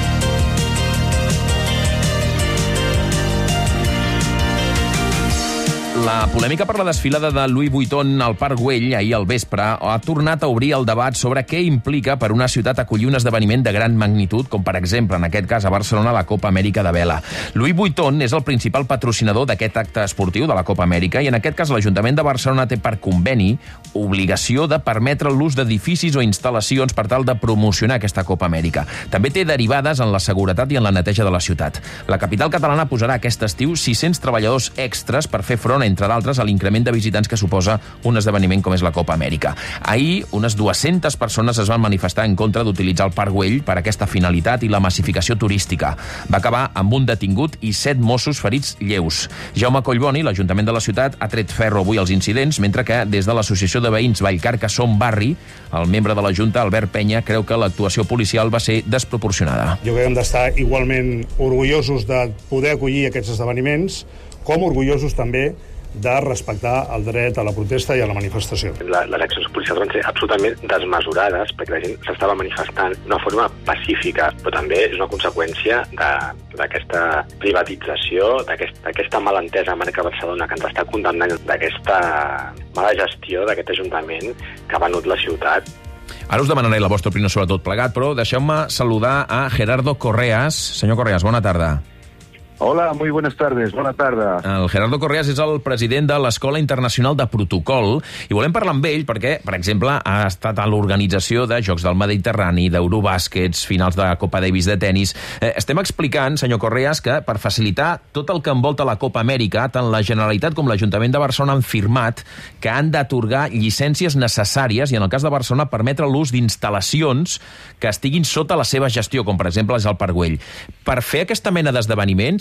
La polèmica per la desfilada de Louis Vuitton al Parc Güell ahir al vespre ha tornat a obrir el debat sobre què implica per una ciutat acollir un esdeveniment de gran magnitud, com per exemple, en aquest cas a Barcelona, la Copa Amèrica de vela. Louis Vuitton és el principal patrocinador d'aquest acte esportiu de la Copa Amèrica i en aquest cas l'Ajuntament de Barcelona té per conveni obligació de permetre l'ús d'edificis o instal·lacions per tal de promocionar aquesta Copa Amèrica. També té derivades en la seguretat i en la neteja de la ciutat. La capital catalana posarà aquest estiu sis-cents treballadors extras per fer front, entre d'altres, a l'increment de visitants que suposa un esdeveniment com és la Copa Amèrica. Ahir, unes dues-centes persones es van manifestar en contra d'utilitzar el Parc Güell per aquesta finalitat i la massificació turística. Va acabar amb un detingut i set Mossos ferits lleus. Jaume Collboni, l'Ajuntament de la ciutat, ha tret ferro avui als incidents, mentre que des de l'Associació de Veïns Vallcarca Som Barri, el membre de la Junta, Albert Penya, creu que l'actuació policial va ser desproporcionada. Jo crec que hem d'estar igualment orgullosos de poder acollir aquests esdeveniments, com orgullosos també de respectar el dret a la protesta i a la manifestació. La, les accions policials van ser absolutament desmesurades perquè la gent s'estava manifestant d'una forma pacífica, però també és una conseqüència d'aquesta privatització, d'aquesta aquest, malentesa marca Barcelona que ens està condemnant, d'aquesta mala gestió d'aquest Ajuntament que ha venut la ciutat. Ara us demanaré la vostra opinió sobre tot plegat, però deixeu-me saludar a Gerardo Correas. Senyor Correas, bona tarda. Hola, muy buenas tardes, bona tarda. El Gerardo Correas és el president de l'Escola Internacional de Protocol i volem parlar amb ell perquè, per exemple, ha estat a l'organització de Jocs del Mediterrani, d'Eurobàsquets, finals de Copa Davis de tennis. Eh, estem explicant, senyor Correas, que per facilitar tot el que envolta la Copa Amèrica, tant la Generalitat com l'Ajuntament de Barcelona han firmat que han d'atorgar llicències necessàries i, en el cas de Barcelona, permetre l'ús d'instal·lacions que estiguin sota la seva gestió, com per exemple és el Parc Güell. Per fer aquesta mena d'esdeveniments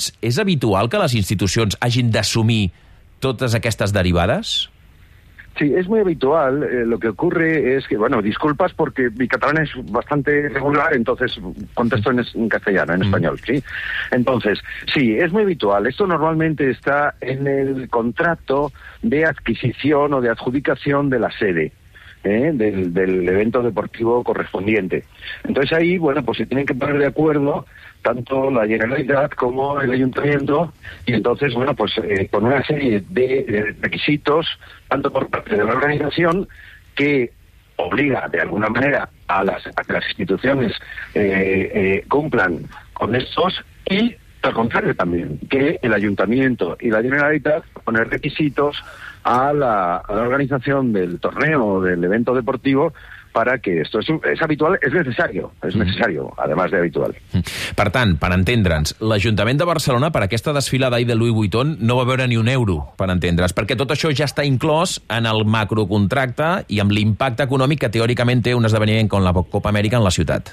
ciutadans, és habitual que les institucions hagin d'assumir totes aquestes derivades? Sí, es muy habitual. Eh, lo que ocurre es que, bueno, disculpas porque mi catalán es bastante regular, entonces contesto en, en castellano, en español, ¿sí? Entonces, sí, es muy habitual. Esto normalmente está en el contrato de adquisición o de adjudicación de la sede. ¿Eh? Del, del evento deportivo correspondiente. Entonces ahí, bueno, pues se tienen que poner de acuerdo tanto la Generalitat como el Ayuntamiento, y entonces, bueno, pues eh, con una serie de, de requisitos, tanto por parte de la organización, que obliga de alguna manera a, las, a que las instituciones eh, eh, cumplan con estos, y al contrario también, que el Ayuntamiento y la Generalitat poner requisitos a la, a la organización del torneo o del evento deportivo para que esto es, és habitual, és necessari, és necessari, además de habitual. Per tant, per entendre'ns, l'Ajuntament de Barcelona per aquesta desfilada ahir de Louis Vuitton no va veure ni un euro, per entendre's, perquè tot això ja està inclòs en el macrocontracte i amb l'impacte econòmic que teòricament té un esdeveniment com la Copa Amèrica en la ciutat.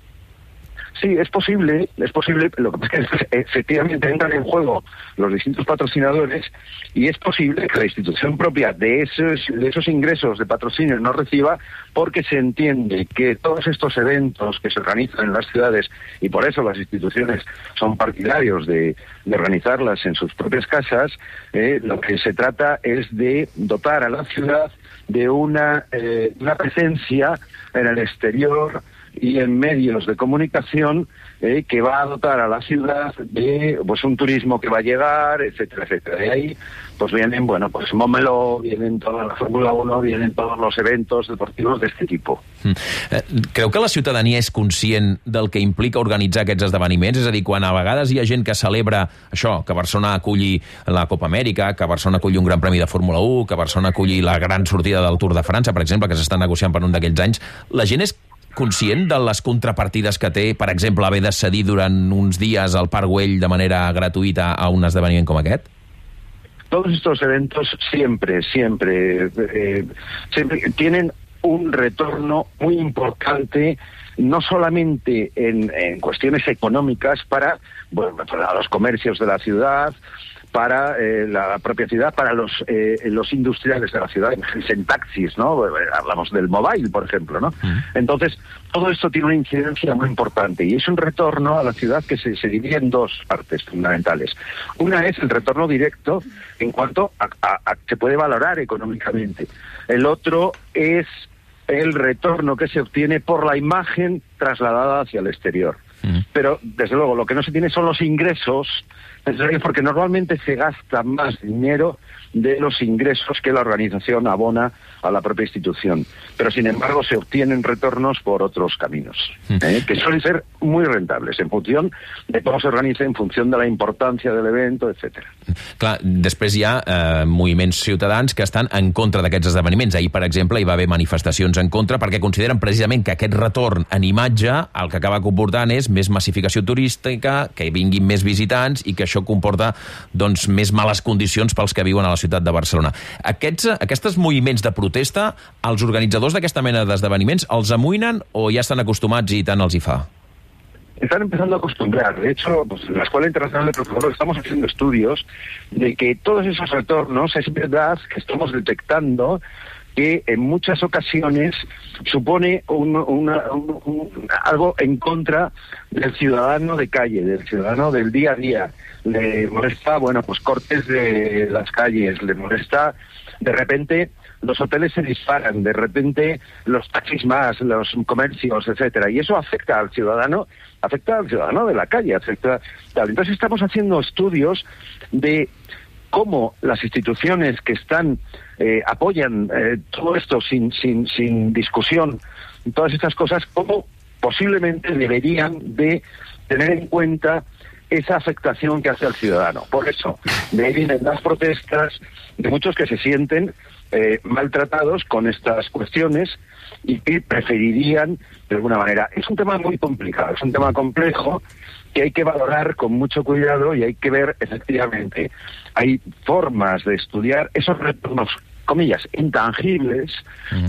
Sí, es posible, es posible, lo que pasa es que efectivamente entran en juego los distintos patrocinadores y es posible que la institución propia de esos, de esos ingresos de patrocinio no reciba, porque se entiende que todos estos eventos que se organizan en las ciudades, y por eso las instituciones son partidarios de, de organizarlas en sus propias casas, eh, lo que se trata es de dotar a la ciudad de una, eh, una presencia en el exterior y en medios de comunicación eh, que va a dotar a la ciudad de pues un turismo que va a llegar, etcétera, etcétera. De ahí pues vienen, bueno, pues Montmeló, vienen toda la Fórmula uno, vienen todos los eventos deportivos de este tipo. Mm. Eh, creu que la ciutadania és conscient del que implica organitzar aquests esdeveniments? És a dir, quan a vegades hi ha gent que celebra això, que Barcelona aculli la Copa Amèrica, que Barcelona aculli un gran premi de Fórmula u, que Barcelona aculli la gran sortida del Tour de França, per exemple, que s'està negociant per un d'aquells anys, la gent és conscient de les contrapartides que té, per exemple, haver de cedir durant uns dies al Parc Güell de manera gratuïta a un esdeveniment com aquest? Todos estos eventos siempre, siempre, eh, siempre tienen un retorno muy importante, no solamente en, en cuestiones económicas para, bueno, para los comercios de la ciudad, para eh, la propia ciudad, para los eh, los industriales de la ciudad, en taxis, ¿no? Hablamos del mobile, por ejemplo, ¿no? Mm. Entonces, todo esto tiene una incidencia muy importante y es un retorno a la ciudad que se, se divide en dos partes fundamentales. Una es el retorno directo en cuanto a, a, a que se puede valorar económicamente. El otro es el retorno que se obtiene por la imagen trasladada hacia el exterior. Mm. Pero, desde luego, lo que no se tiene son los ingresos, porque normalmente se gasta más dinero de los ingresos que la organización abona a la propia institución. Pero, sin embargo, se obtienen retornos por otros caminos, ¿eh? que suelen ser muy rentables, en función de cómo se organiza, en función de la importancia del evento, etcétera. Clar, després hi ha eh, moviments ciutadans que estan en contra d'aquests esdeveniments. Ahir, per exemple, hi va haver manifestacions en contra perquè consideren precisament que aquest retorn en imatge el que acaba comportant és més massificació turística, que vinguin més visitants i que això comporta doncs, més males condicions pels que viuen a la ciutat de Barcelona. Aquests, aquests moviments de protesta, els organitzadors d'aquesta mena d'esdeveniments els amoïnen o ja estan acostumats i tant els hi fa? Están empezando a acostumbrar. De hecho, pues, en la Escuela Internacional de Profesores estamos haciendo estudios de que todos esos retornos es verdad que estamos detectando que en muchas ocasiones supone un, una, un, un, algo en contra del ciudadano de calle, del ciudadano del día a día. Le molesta, bueno, pues cortes de las calles, le molesta de repente los hoteles se disparan, de repente los taxis más, los comercios, etcétera, y eso afecta al ciudadano, afecta al ciudadano de la calle, afecta tal. Entonces estamos haciendo estudios de cómo las instituciones que están eh, apoyan eh, todo esto sin sin sin discusión, todas estas cosas, cómo posiblemente deberían de tener en cuenta esa afectación que hace al ciudadano. Por eso, de ahí vienen las protestas de muchos que se sienten eh, maltratados con estas cuestiones y que preferirían, de alguna manera. Es un tema muy complicado, es un tema complejo que hay que valorar con mucho cuidado y hay que ver, efectivamente, hay formas de estudiar esos retornos, comillas, intangibles, uh-huh.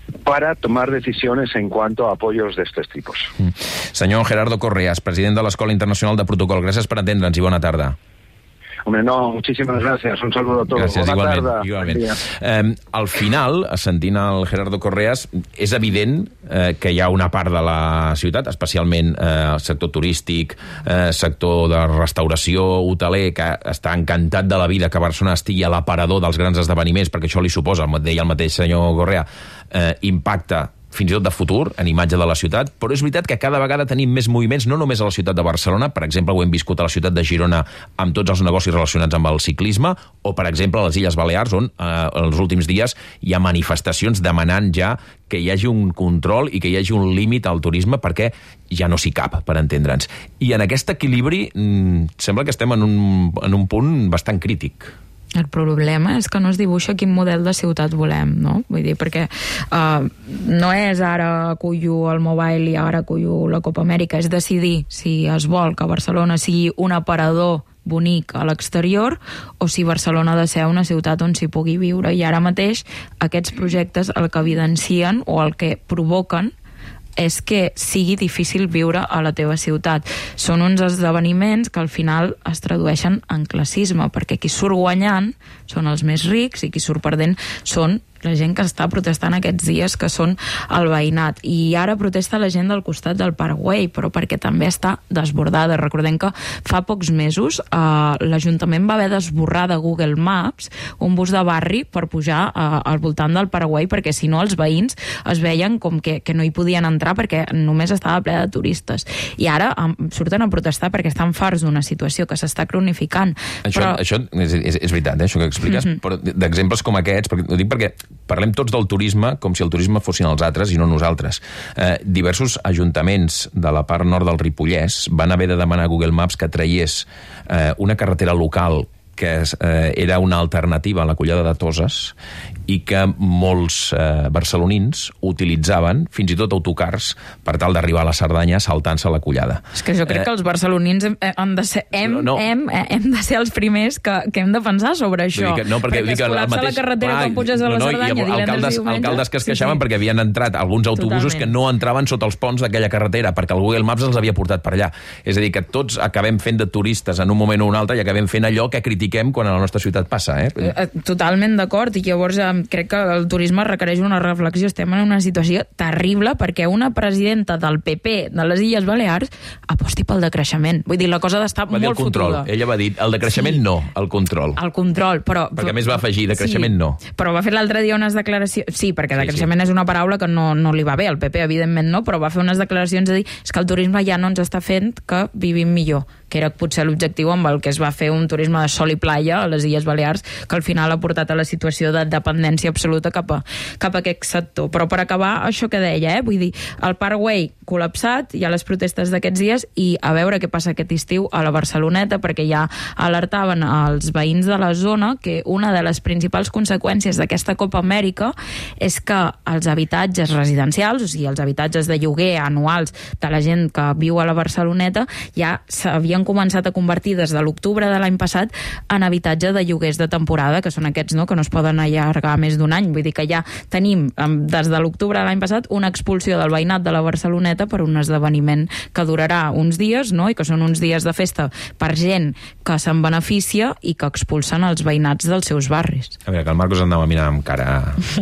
para tomar decisiones en cuanto a apoyos de estos tipos. Mm. Senyor Gerardo Correas, president de l'Escola Internacional de Protocol, gràcies per atendre'ns i bona tarda. Hombre, no, muchísimas gracias. Un saludo a todos. Gràcies, Bona igualment. tarda. igualment. Eh, al final, sentint el Gerardo Correas, és evident eh, que hi ha una part de la ciutat, especialment eh, el sector turístic, eh, sector de restauració, hoteler, que està encantat de la vida que Barcelona estigui a l'aparador dels grans esdeveniments, perquè això li suposa, deia el mateix senyor Correa, eh, impacte fins i tot de futur, en imatge de la ciutat, però és veritat que cada vegada tenim més moviments, no només a la ciutat de Barcelona, per exemple, ho hem viscut a la ciutat de Girona amb tots els negocis relacionats amb el ciclisme, o, per exemple, a les Illes Balears, on eh, en els últims dies hi ha manifestacions demanant ja que hi hagi un control i que hi hagi un límit al turisme perquè ja no s'hi cap, per entendre'ns. I en aquest equilibri mmm, sembla que estem en un, en un punt bastant crític. El problema és que no es dibuixa quin model de ciutat volem, no? Vull dir, perquè uh, no és ara acullo el Mobile i ara acullo la Copa Amèrica, és decidir si es vol que Barcelona sigui un aparador bonic a l'exterior o si Barcelona ha de ser una ciutat on s'hi pugui viure. I ara mateix aquests projectes el que evidencien o el que provoquen és que sigui difícil viure a la teva ciutat. Són uns esdeveniments que al final es tradueixen en classisme, perquè qui surt guanyant són els més rics i qui surt perdent són la gent que està protestant aquests dies, que són el veïnat. I ara protesta la gent del costat del Parkway, però perquè també està desbordada. Recordem que fa pocs mesos eh, l'Ajuntament va haver d'esborrar de Google Maps un bus de barri per pujar eh, al voltant del Parkway, perquè si no els veïns es veien com que, que no hi podien entrar perquè només estava ple de turistes. I ara eh, surten a protestar perquè estan farts d'una situació que s'està cronificant. Això, però... això és, és, és veritat, eh, això que expliques, mm-hmm. però d'exemples com aquests, perquè, ho dic perquè parlem tots del turisme com si el turisme fossin els altres i no nosaltres. Eh, diversos ajuntaments de la part nord del Ripollès van haver de demanar a Google Maps que traies eh, una carretera local que eh, era una alternativa a la Collada de Toses i que molts eh, barcelonins utilitzaven, fins i tot autocars, per tal d'arribar a la Cerdanya saltant-se la collada. És que jo crec eh, que els barcelonins hem, hem, de ser, hem, no. hem, hem de ser els primers que, que hem de pensar sobre això. Que, no, perquè, perquè es col·lapsa mateix... la carretera ah, quan puges a la no, no, Cerdanya divendres alcaldes, i diumenge. Alcaldes que es queixaven sí, sí. perquè havien entrat alguns autobusos Totalment. que no entraven sota els ponts d'aquella carretera, perquè el Google Maps els havia portat per allà. És a dir, que tots acabem fent de turistes en un moment o un altre i acabem fent allò que critiquem quan a la nostra ciutat passa. Eh? Totalment d'acord, i llavors eh, crec que el turisme requereix una reflexió. Estem en una situació terrible perquè una presidenta del P P de les Illes Balears aposti pel decreixement. Vull dir, la cosa d'estar molt el control. fotuda. Ella va dir, el decreixement sí. no, el control. El control, però... Perquè a més va afegir, decreixement sí, no. Però va fer l'altre dia unes declaracions... Sí, perquè decreixement sí, sí. és una paraula que no, no li va bé al P P, evidentment no, però va fer unes declaracions de dir és que el turisme ja no ens està fent que vivim millor, que era potser l'objectiu amb el que es va fer un turisme de sol i playa a les Illes Balears, que al final ha portat a la situació de dependència absoluta cap a, cap a aquest sector. Però per acabar, això que deia, eh? Vull dir, el Parkway col·lapsat, hi ha les protestes d'aquests dies i a veure què passa aquest estiu a la Barceloneta, perquè ja alertaven als veïns de la zona que una de les principals conseqüències d'aquesta Copa Amèrica és que els habitatges residencials, o sigui, els habitatges de lloguer anuals de la gent que viu a la Barceloneta, ja s'havien començat a convertir des de l'octubre de l'any passat en habitatge de lloguers de temporada, que són aquests, no?, que no es poden allargar més d'un any. Vull dir que ja tenim, des de l'octubre de l'any passat, una expulsió del veïnat de la Barceloneta per un esdeveniment que durarà uns dies, no?, i que són uns dies de festa per gent que se'n beneficia i que expulsen els veïnats dels seus barris. A veure, que el Marcos andava mirant amb cara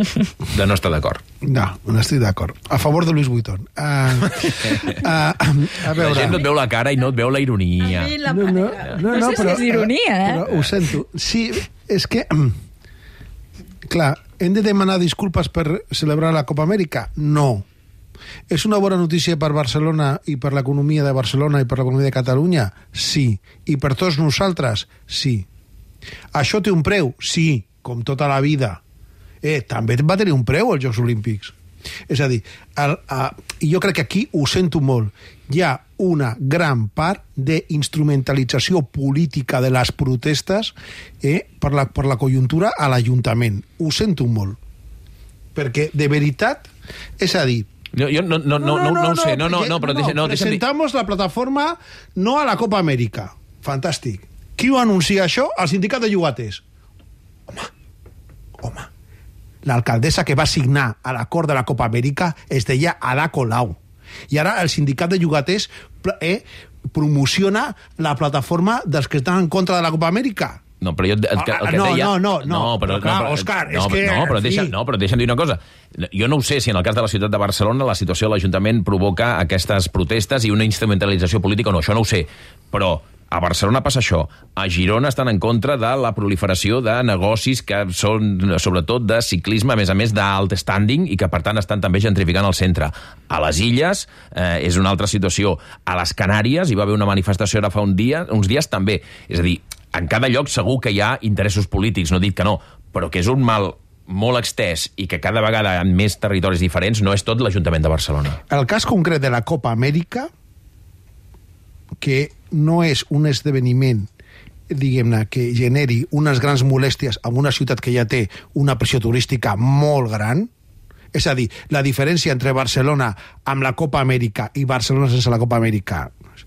de no estar d'acord. No, no estic d'acord. A favor de Luis Vuitton. Uh, uh, a veure... La gent no et veu la cara i no et veu la ironia. La no, no, no, no, no, però, si és ironia, eh? Però ho sento. Sí, és que... Clar, hem de demanar disculpes per celebrar la Copa Amèrica? No. És una bona notícia per Barcelona i per l'economia de Barcelona i per l'economia de Catalunya? Sí. I per tots nosaltres? Sí. Això té un preu? Sí, com tota la vida. Eh, també va tenir un preu als Jocs Olímpics. És a dir, el, a, jo crec que aquí ho sento molt. Hi ha una gran part d'instrumentalització política de les protestes eh, per, la, per la conjuntura a l'Ajuntament. Ho sento molt. Perquè, de veritat, és a dir... Jo, jo no, no, no, no, no, no ho sé, no, no, no, però... No, no, presentamos la plataforma no a la Copa Amèrica. Fantàstic. Qui ho anuncia això? El sindicat de llogaters. Home, home. l'alcaldessa que va signar a l'acord de la Copa Amèrica es deia Ada Colau. I ara el sindicat de llogaters eh, promociona la plataforma dels que estan en contra de la Copa Amèrica. No, però jo el que, el que no, deia... no, no, no, no, però, clar, no, però, Òscar, no, és que... No, però, deixa, no, però deixa'm dir una cosa. Jo no ho sé si en el cas de la ciutat de Barcelona la situació de l'Ajuntament provoca aquestes protestes i una instrumentalització política o no, això no ho sé. Però a Barcelona passa això. A Girona estan en contra de la proliferació de negocis que són, sobretot, de ciclisme, a més a més, d'alt standing i que, per tant, estan també gentrificant el centre. A les Illes eh, és una altra situació. A les Canàries hi va haver una manifestació ara fa un dia, uns dies també. És a dir, en cada lloc segur que hi ha interessos polítics, no dic que no, però que és un mal molt extès i que cada vegada en més territoris diferents no és tot l'Ajuntament de Barcelona. El cas concret de la Copa Amèrica, que no és un esdeveniment, diguem-ne, que generi unes grans molèsties en una ciutat que ja té una pressió turística molt gran, és a dir, la diferència entre Barcelona amb la Copa Amèrica i Barcelona sense la Copa Amèrica.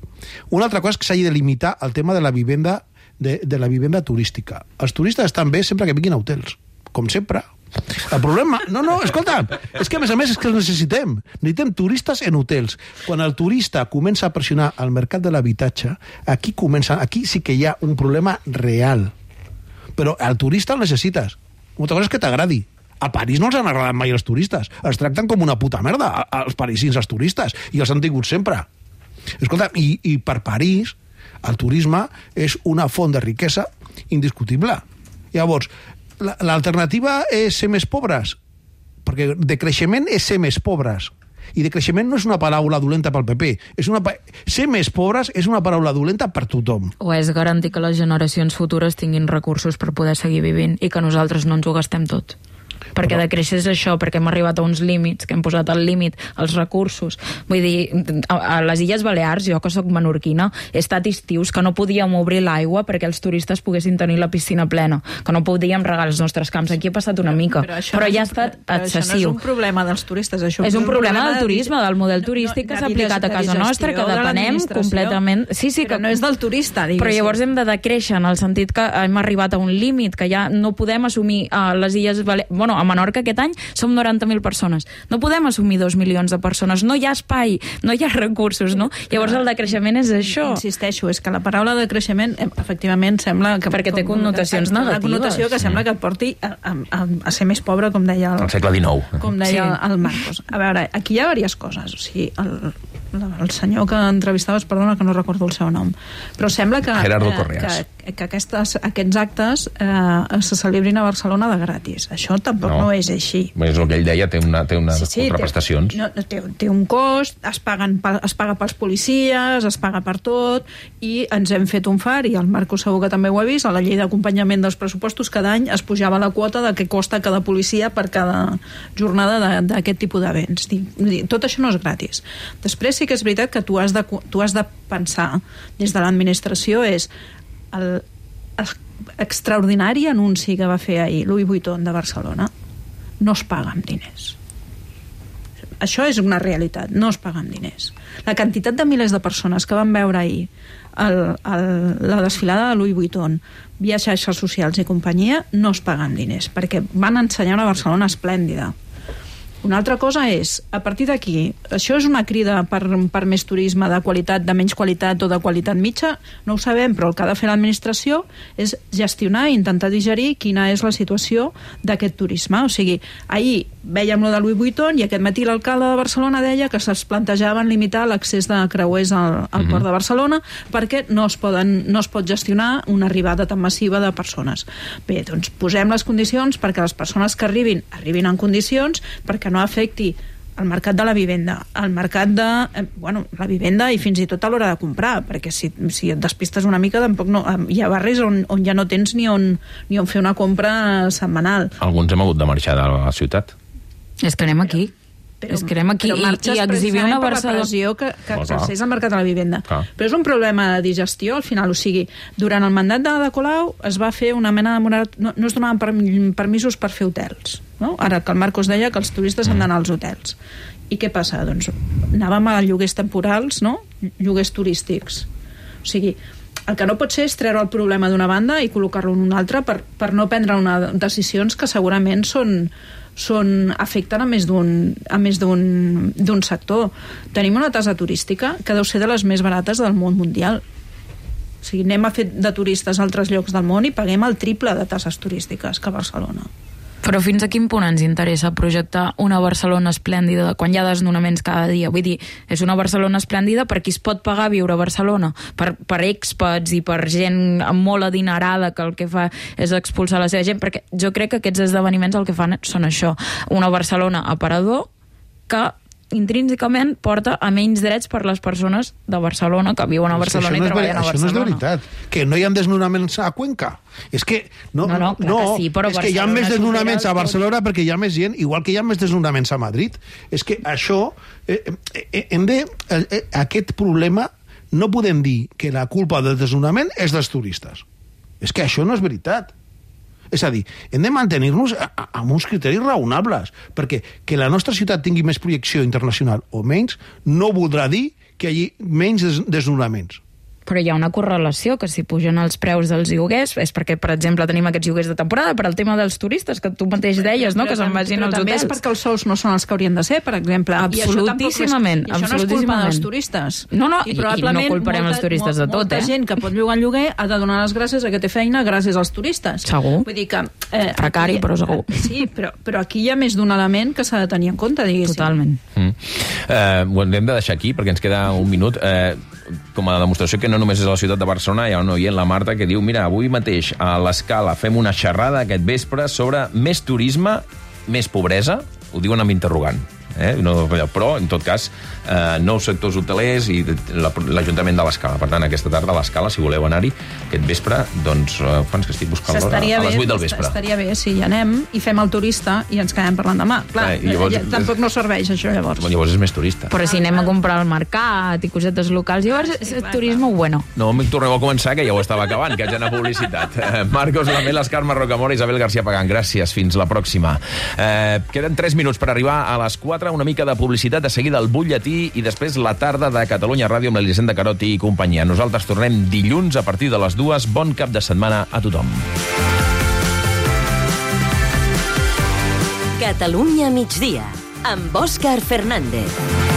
Una altra cosa és que s'hagi de limitar el tema de la vivenda de, de la vivenda turística. Els turistes estan bé sempre que vinguin a hotels, com sempre. El problema... No, no, escolta, és que a més a més és que els necessitem. Necessitem turistes en hotels. Quan el turista comença a pressionar el mercat de l'habitatge, aquí comença, aquí sí que hi ha un problema real. Però el turista el necessites. Una cosa és que t'agradi. A París no els han agradat mai els turistes. Els tracten com una puta merda, els parisins, els turistes, i els han tingut sempre. Escolta, i, i per París el turisme és una font de riquesa indiscutible. Llavors, l'alternativa és ser més pobres, perquè de creixement és ser més pobres, i de creixement no és una paraula dolenta pel P P, és una pa... ser més pobres és una paraula dolenta per tothom. O és garantir que les generacions futures tinguin recursos per poder seguir vivint i que nosaltres no ens ho gastem tot. Perquè de créixer és això, perquè hem arribat a uns límits, que hem posat al límit els recursos. Vull dir, a les Illes Balears, jo que soc menorquina, he estat estius que no podíem obrir l'aigua perquè els turistes poguessin tenir la piscina plena, que no podíem regar els nostres camps. Aquí ha passat una mica, però, però ja ha estat excessiu. Això no és un problema dels turistes, això és un problema del turisme, del model turístic que s'ha aplicat a casa nostra, que depenem completament... Sí, sí, que no és del turista, diguéssim. Però llavors hem de decréixer en el sentit que hem arribat a un límit, que ja no podem assumir a les Illes Balears... Bueno, a Menorca aquest any som noranta mil persones. No podem assumir dos milions de persones. No hi ha espai, no hi ha recursos, no? Llavors el decreixement és això. Insisteixo, és que la paraula de creixement efectivament sembla que... Perquè té connotacions negatives. Una connotació que sembla que et porti a, a, a ser més pobre, com deia el, el segle dinou. Com deia sí. el Marcos. A veure, aquí hi ha diverses coses. O sigui, el, el senyor que entrevistaves, perdona que no recordo el seu nom, però sembla que, Gerardo eh, Correas. que, que aquestes, aquests actes eh, se celebrin a Barcelona de gratis. Això tampoc no, no és així. És el que ell deia, té una, té unes sí, sí, contraprestacions. Té, no, té, té un cost, es, paguen, es paga pels policies, es paga per tot, i ens hem fet un far, i el Marco segur que també ho ha vist, a la llei d'acompanyament dels pressupostos cada any es pujava la quota de què costa cada policia per cada jornada d'aquest tipus d'events. Tot això no és gratis. Després sí que és veritat que tu has de, tu has de pensar des de l'administració és el, el extraordinari anunci que va fer ahir Louis Vuitton de Barcelona no es paga amb diners. Això és una realitat, no es paga amb diners. La quantitat de milers de persones que van veure ahir el, el, la desfilada de Louis Vuitton via xarxes socials i companyia no es paga amb diners, perquè van ensenyar una Barcelona esplèndida. Una altra cosa és, a partir d'aquí, això és una crida per, per més turisme de qualitat, de menys qualitat o de qualitat mitja? No ho sabem, però el que ha de fer l'administració és gestionar i intentar digerir quina és la situació d'aquest turisme. O sigui, ahir vèiem lo de Louis Vuitton i aquest matí l'alcalde de Barcelona deia que se'ls plantejaven limitar l'accés de creuers al, al mm-hmm. port de Barcelona perquè no es, poden, no es pot gestionar una arribada tan massiva de persones. Bé, doncs posem les condicions perquè les persones que arribin, arribin en condicions, perquè no afecti el mercat de la vivenda, el mercat de... Eh, bueno, la vivenda i fins i tot a l'hora de comprar, perquè si, si et despistes una mica tampoc no... Hi ha barris on, on ja no tens ni on, ni on fer una compra setmanal. Alguns hem hagut de marxar de la ciutat. És que anem aquí. Però, és que anem aquí i, i exhibir una Barcelona que, que exerceix el mercat de la vivenda. Ah. Però és un problema de digestió al final, o sigui, durant el mandat de Ada Colau es va fer una mena de morat... no, no es donaven per, permisos per fer hotels, no? Ara que el Marcos deia que els turistes mm. han d'anar als hotels. I què passa? Doncs anàvem a lloguers temporals, no? Lloguers turístics. O sigui, el que no pot ser és treure el problema d'una banda i col·locar-lo en una altra per, per no prendre una decisions que segurament són són, afecten a més d'un a més d'un d'un sector. Tenim una tasa turística que deu ser de les més barates del món mundial. O sigui, anem a fer de turistes a altres llocs del món i paguem el triple de tases turístiques que a Barcelona. Però fins a quin punt ens interessa projectar una Barcelona esplèndida quan hi ha desnonaments cada dia? Vull dir, és una Barcelona esplèndida per qui es pot pagar viure a Barcelona, per, per expats i per gent molt adinerada que el que fa és expulsar la seva gent, perquè jo crec que aquests esdeveniments el que fan són això, una Barcelona aparador que intrínsecament porta a menys drets per les persones de Barcelona que viuen a Barcelona i treballen a Barcelona. Això no és de veritat. Que no hi ha desnonaments a Cuenca. És que no, no, no, no que sí, però és que hi ha més desnonaments a Barcelona perquè hi ha més gent, igual que hi ha més desnonaments a Madrid. És que això eh, eh, hem de, eh, aquest problema no podem dir que la culpa del desnonament és dels turistes. És que això no és veritat. És a dir, hem de mantenir-nos amb uns criteris raonables, perquè que la nostra ciutat tingui més projecció internacional o menys no voldrà dir que hi hagi menys des desnonaments. Però hi ha una correlació, que si pugen els preus dels lloguers és perquè, per exemple, tenim aquests lloguers de temporada per al tema dels turistes, que tu mateix deies, no? Que se'n vagin als hotels. Però també és perquè els sous no són els que haurien de ser, per exemple. Absolutíssimament. I això, és, i això no és culpa dels turistes. No, no, I, i, i no culparem molta, els turistes de tot, molta eh? Molta gent que pot llogar en lloguer ha de donar les gràcies a que té feina gràcies als turistes. Segur. Vull dir que... Eh, Precari, aquí, però segur. Sí, però, però aquí hi ha més d'un element que s'ha de tenir en compte, diguéssim. Totalment. Mm. Eh, ho hem de deixar aquí, perquè ens queda un minut. Eh, com a demostració que no només és a la ciutat de Barcelona, hi ha un oient, la Marta, que diu, mira, avui mateix a l'Escala fem una xerrada aquest vespre sobre més turisme, més pobresa, ho diuen amb interrogant. Eh? No, però, en tot cas, eh, nous sectors hotelers i l'Ajuntament de l'Escala. Per tant, aquesta tarda a l'Escala, si voleu anar-hi, aquest vespre, doncs, eh, quants que estic buscant l'hora? A les vuit del vespre. Estaria bé si hi anem i fem el turista i ens quedem parlant demà. Clar, eh, llavors, ja, tampoc no serveix això, llavors. Bon, llavors és més turista. Però si anem a comprar al mercat i cosetes locals, llavors és turisme bueno. No, em torneu a començar, que ja ho estava acabant, que haig d'anar a publicitat. Eh, Marcos Lamelas, Carme Rocamora, Isabel García Pagán. Gràcies, fins la pròxima. Eh, queden tres minuts per arribar a les quatre, una mica de publicitat, de seguida el butlletí i després la tarda de Catalunya Ràdio amb l'Elisenda Carotti i companyia. Nosaltres tornem dilluns a partir de les dues. Bon cap de setmana a tothom. Catalunya migdia, amb Òscar Fernández.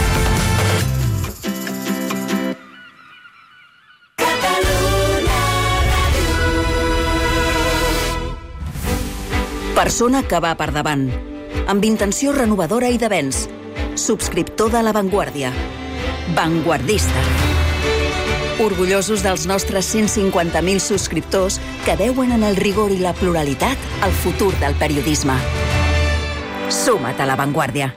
Persona que va per davant, amb intenció renovadora i de vents. Subscriptor de La Vanguardia. Vanguardista. Orgullosos dels nostres cent cinquanta mil subscriptors que veuen en el rigor i la pluralitat el futur del periodisme. Suma't a La Vanguardia.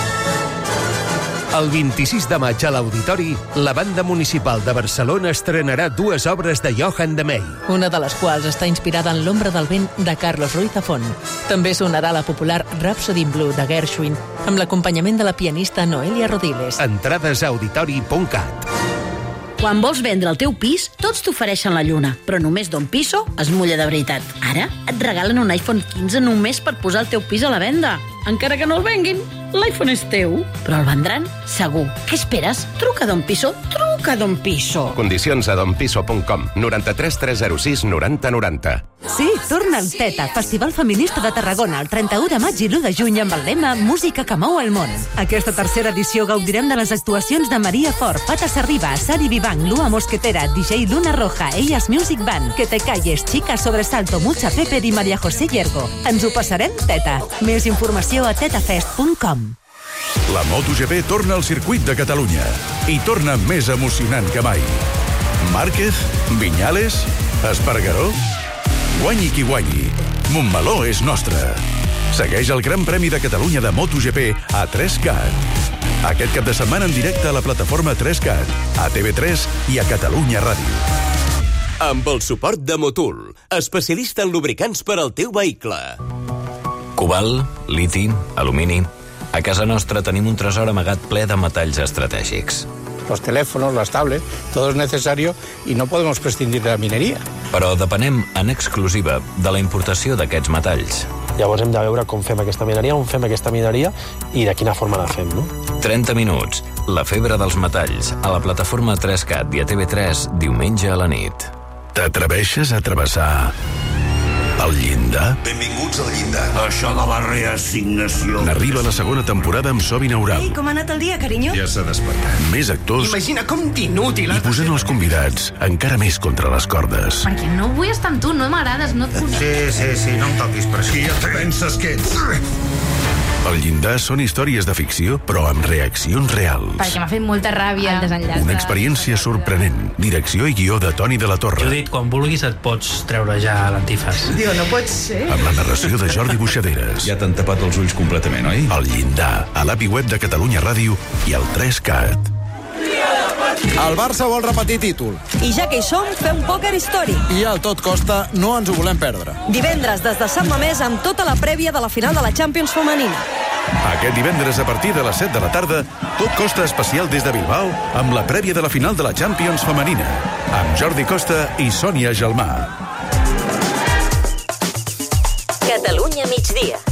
El vint-i-sis de maig a l'Auditori, la Banda Municipal de Barcelona estrenarà dues obres de Johann de May. Una de les quals està inspirada en L'ombra del vent de Carlos Ruiz Zafón. També sonarà la popular Rhapsody in Blue de Gershwin, amb l'acompanyament de la pianista Noelia Rodiles. Entrades a auditori punt cat. Quan vols vendre el teu pis, tots t'ofereixen la lluna, però només Don Piso es mulla de veritat. Ara et regalen un iPhone quinze només per posar el teu pis a la venda. Encara que no el venguin, l'iPhone és teu. Però el vendran? Segur. Què esperes? Truca a Don Piso. Truca a Don Piso. Condicions a donpiso punt com. noranta-tres tres zero sis noranta noranta. Sí, torna el Teta, Festival Feminista de Tarragona, el trenta-u de maig i l'u de juny amb el lema Música que mou el món. Aquesta tercera edició gaudirem de les actuacions de Maria Fort, Pata Sarriba, Sari Vivang, Lua Mosquetera, D J Luna Roja, Ellas Music Band, Que te calles, Chica Sobresalto, Mucha Pepper i Maria José Yergo. Ens ho passarem teta. Més informació a tetafest punt com. La MotoGP torna al circuit de Catalunya i torna més emocionant que mai. Márquez, Viñales, Espargaró... Guanyi qui guanyi, Montmeló és nostre. Segueix el Gran Premi de Catalunya de MotoGP a tres cat. Aquest cap de setmana en directe a la plataforma tres cat, a T V tres i a Catalunya Ràdio. Amb el suport de Motul, especialista en lubricants per al teu vehicle. Cobalt, liti, alumini... A casa nostra tenim un tresor amagat ple de metalls estratègics. Los teléfonos, las tablets, todo es necesario y no podemos prescindir de la minería. Però depenem en exclusiva de la importació d'aquests metalls. Llavors hem de veure com fem aquesta mineria, on fem aquesta mineria i de quina forma la fem, no? trenta minuts. La febre dels metalls a la plataforma tres cat i a T V tres diumenge a la nit. T'atreveixes a travessar El llindar? Benvinguts al llindar. Això de la reassignació. N'arriba la segona temporada amb so binaural. Ei, com ha anat el dia, carinyo? Ja s'ha despertat. Més actors. Imagina com d'inútil. I posant els convidats encara més contra les cordes. Perquè no vull estar amb tu, no m'agrades, no et conec. Sí, sí, sí, no em toquis, però si ja et penses que ets... El llindar són històries de ficció, però amb reaccions reals. Perquè m'ha fet molta ràbia el desenllaç. Una experiència sorprenent. Direcció i guió de Toni de la Torre. Judit, quan vulguis et pots treure ja l'antifas. Diu, no pot ser. Amb la narració de Jordi Buixaderes. Ja t'han tapat els ulls completament, oi? El llindar, a l'A P I web de Catalunya Ràdio i el tres cat. El Barça vol repetir títol. I ja que hi som, fem pòquer històric. I al tot costa no ens ho volem perdre. Divendres des de Sant Mamés amb tota la prèvia de la final de la Champions femenina. Aquest divendres a partir de les set de la tarda, Tot Costa especial des de Bilbao amb la prèvia de la final de la Champions femenina. Amb Jordi Costa i Sònia Gelmà. Catalunya migdia.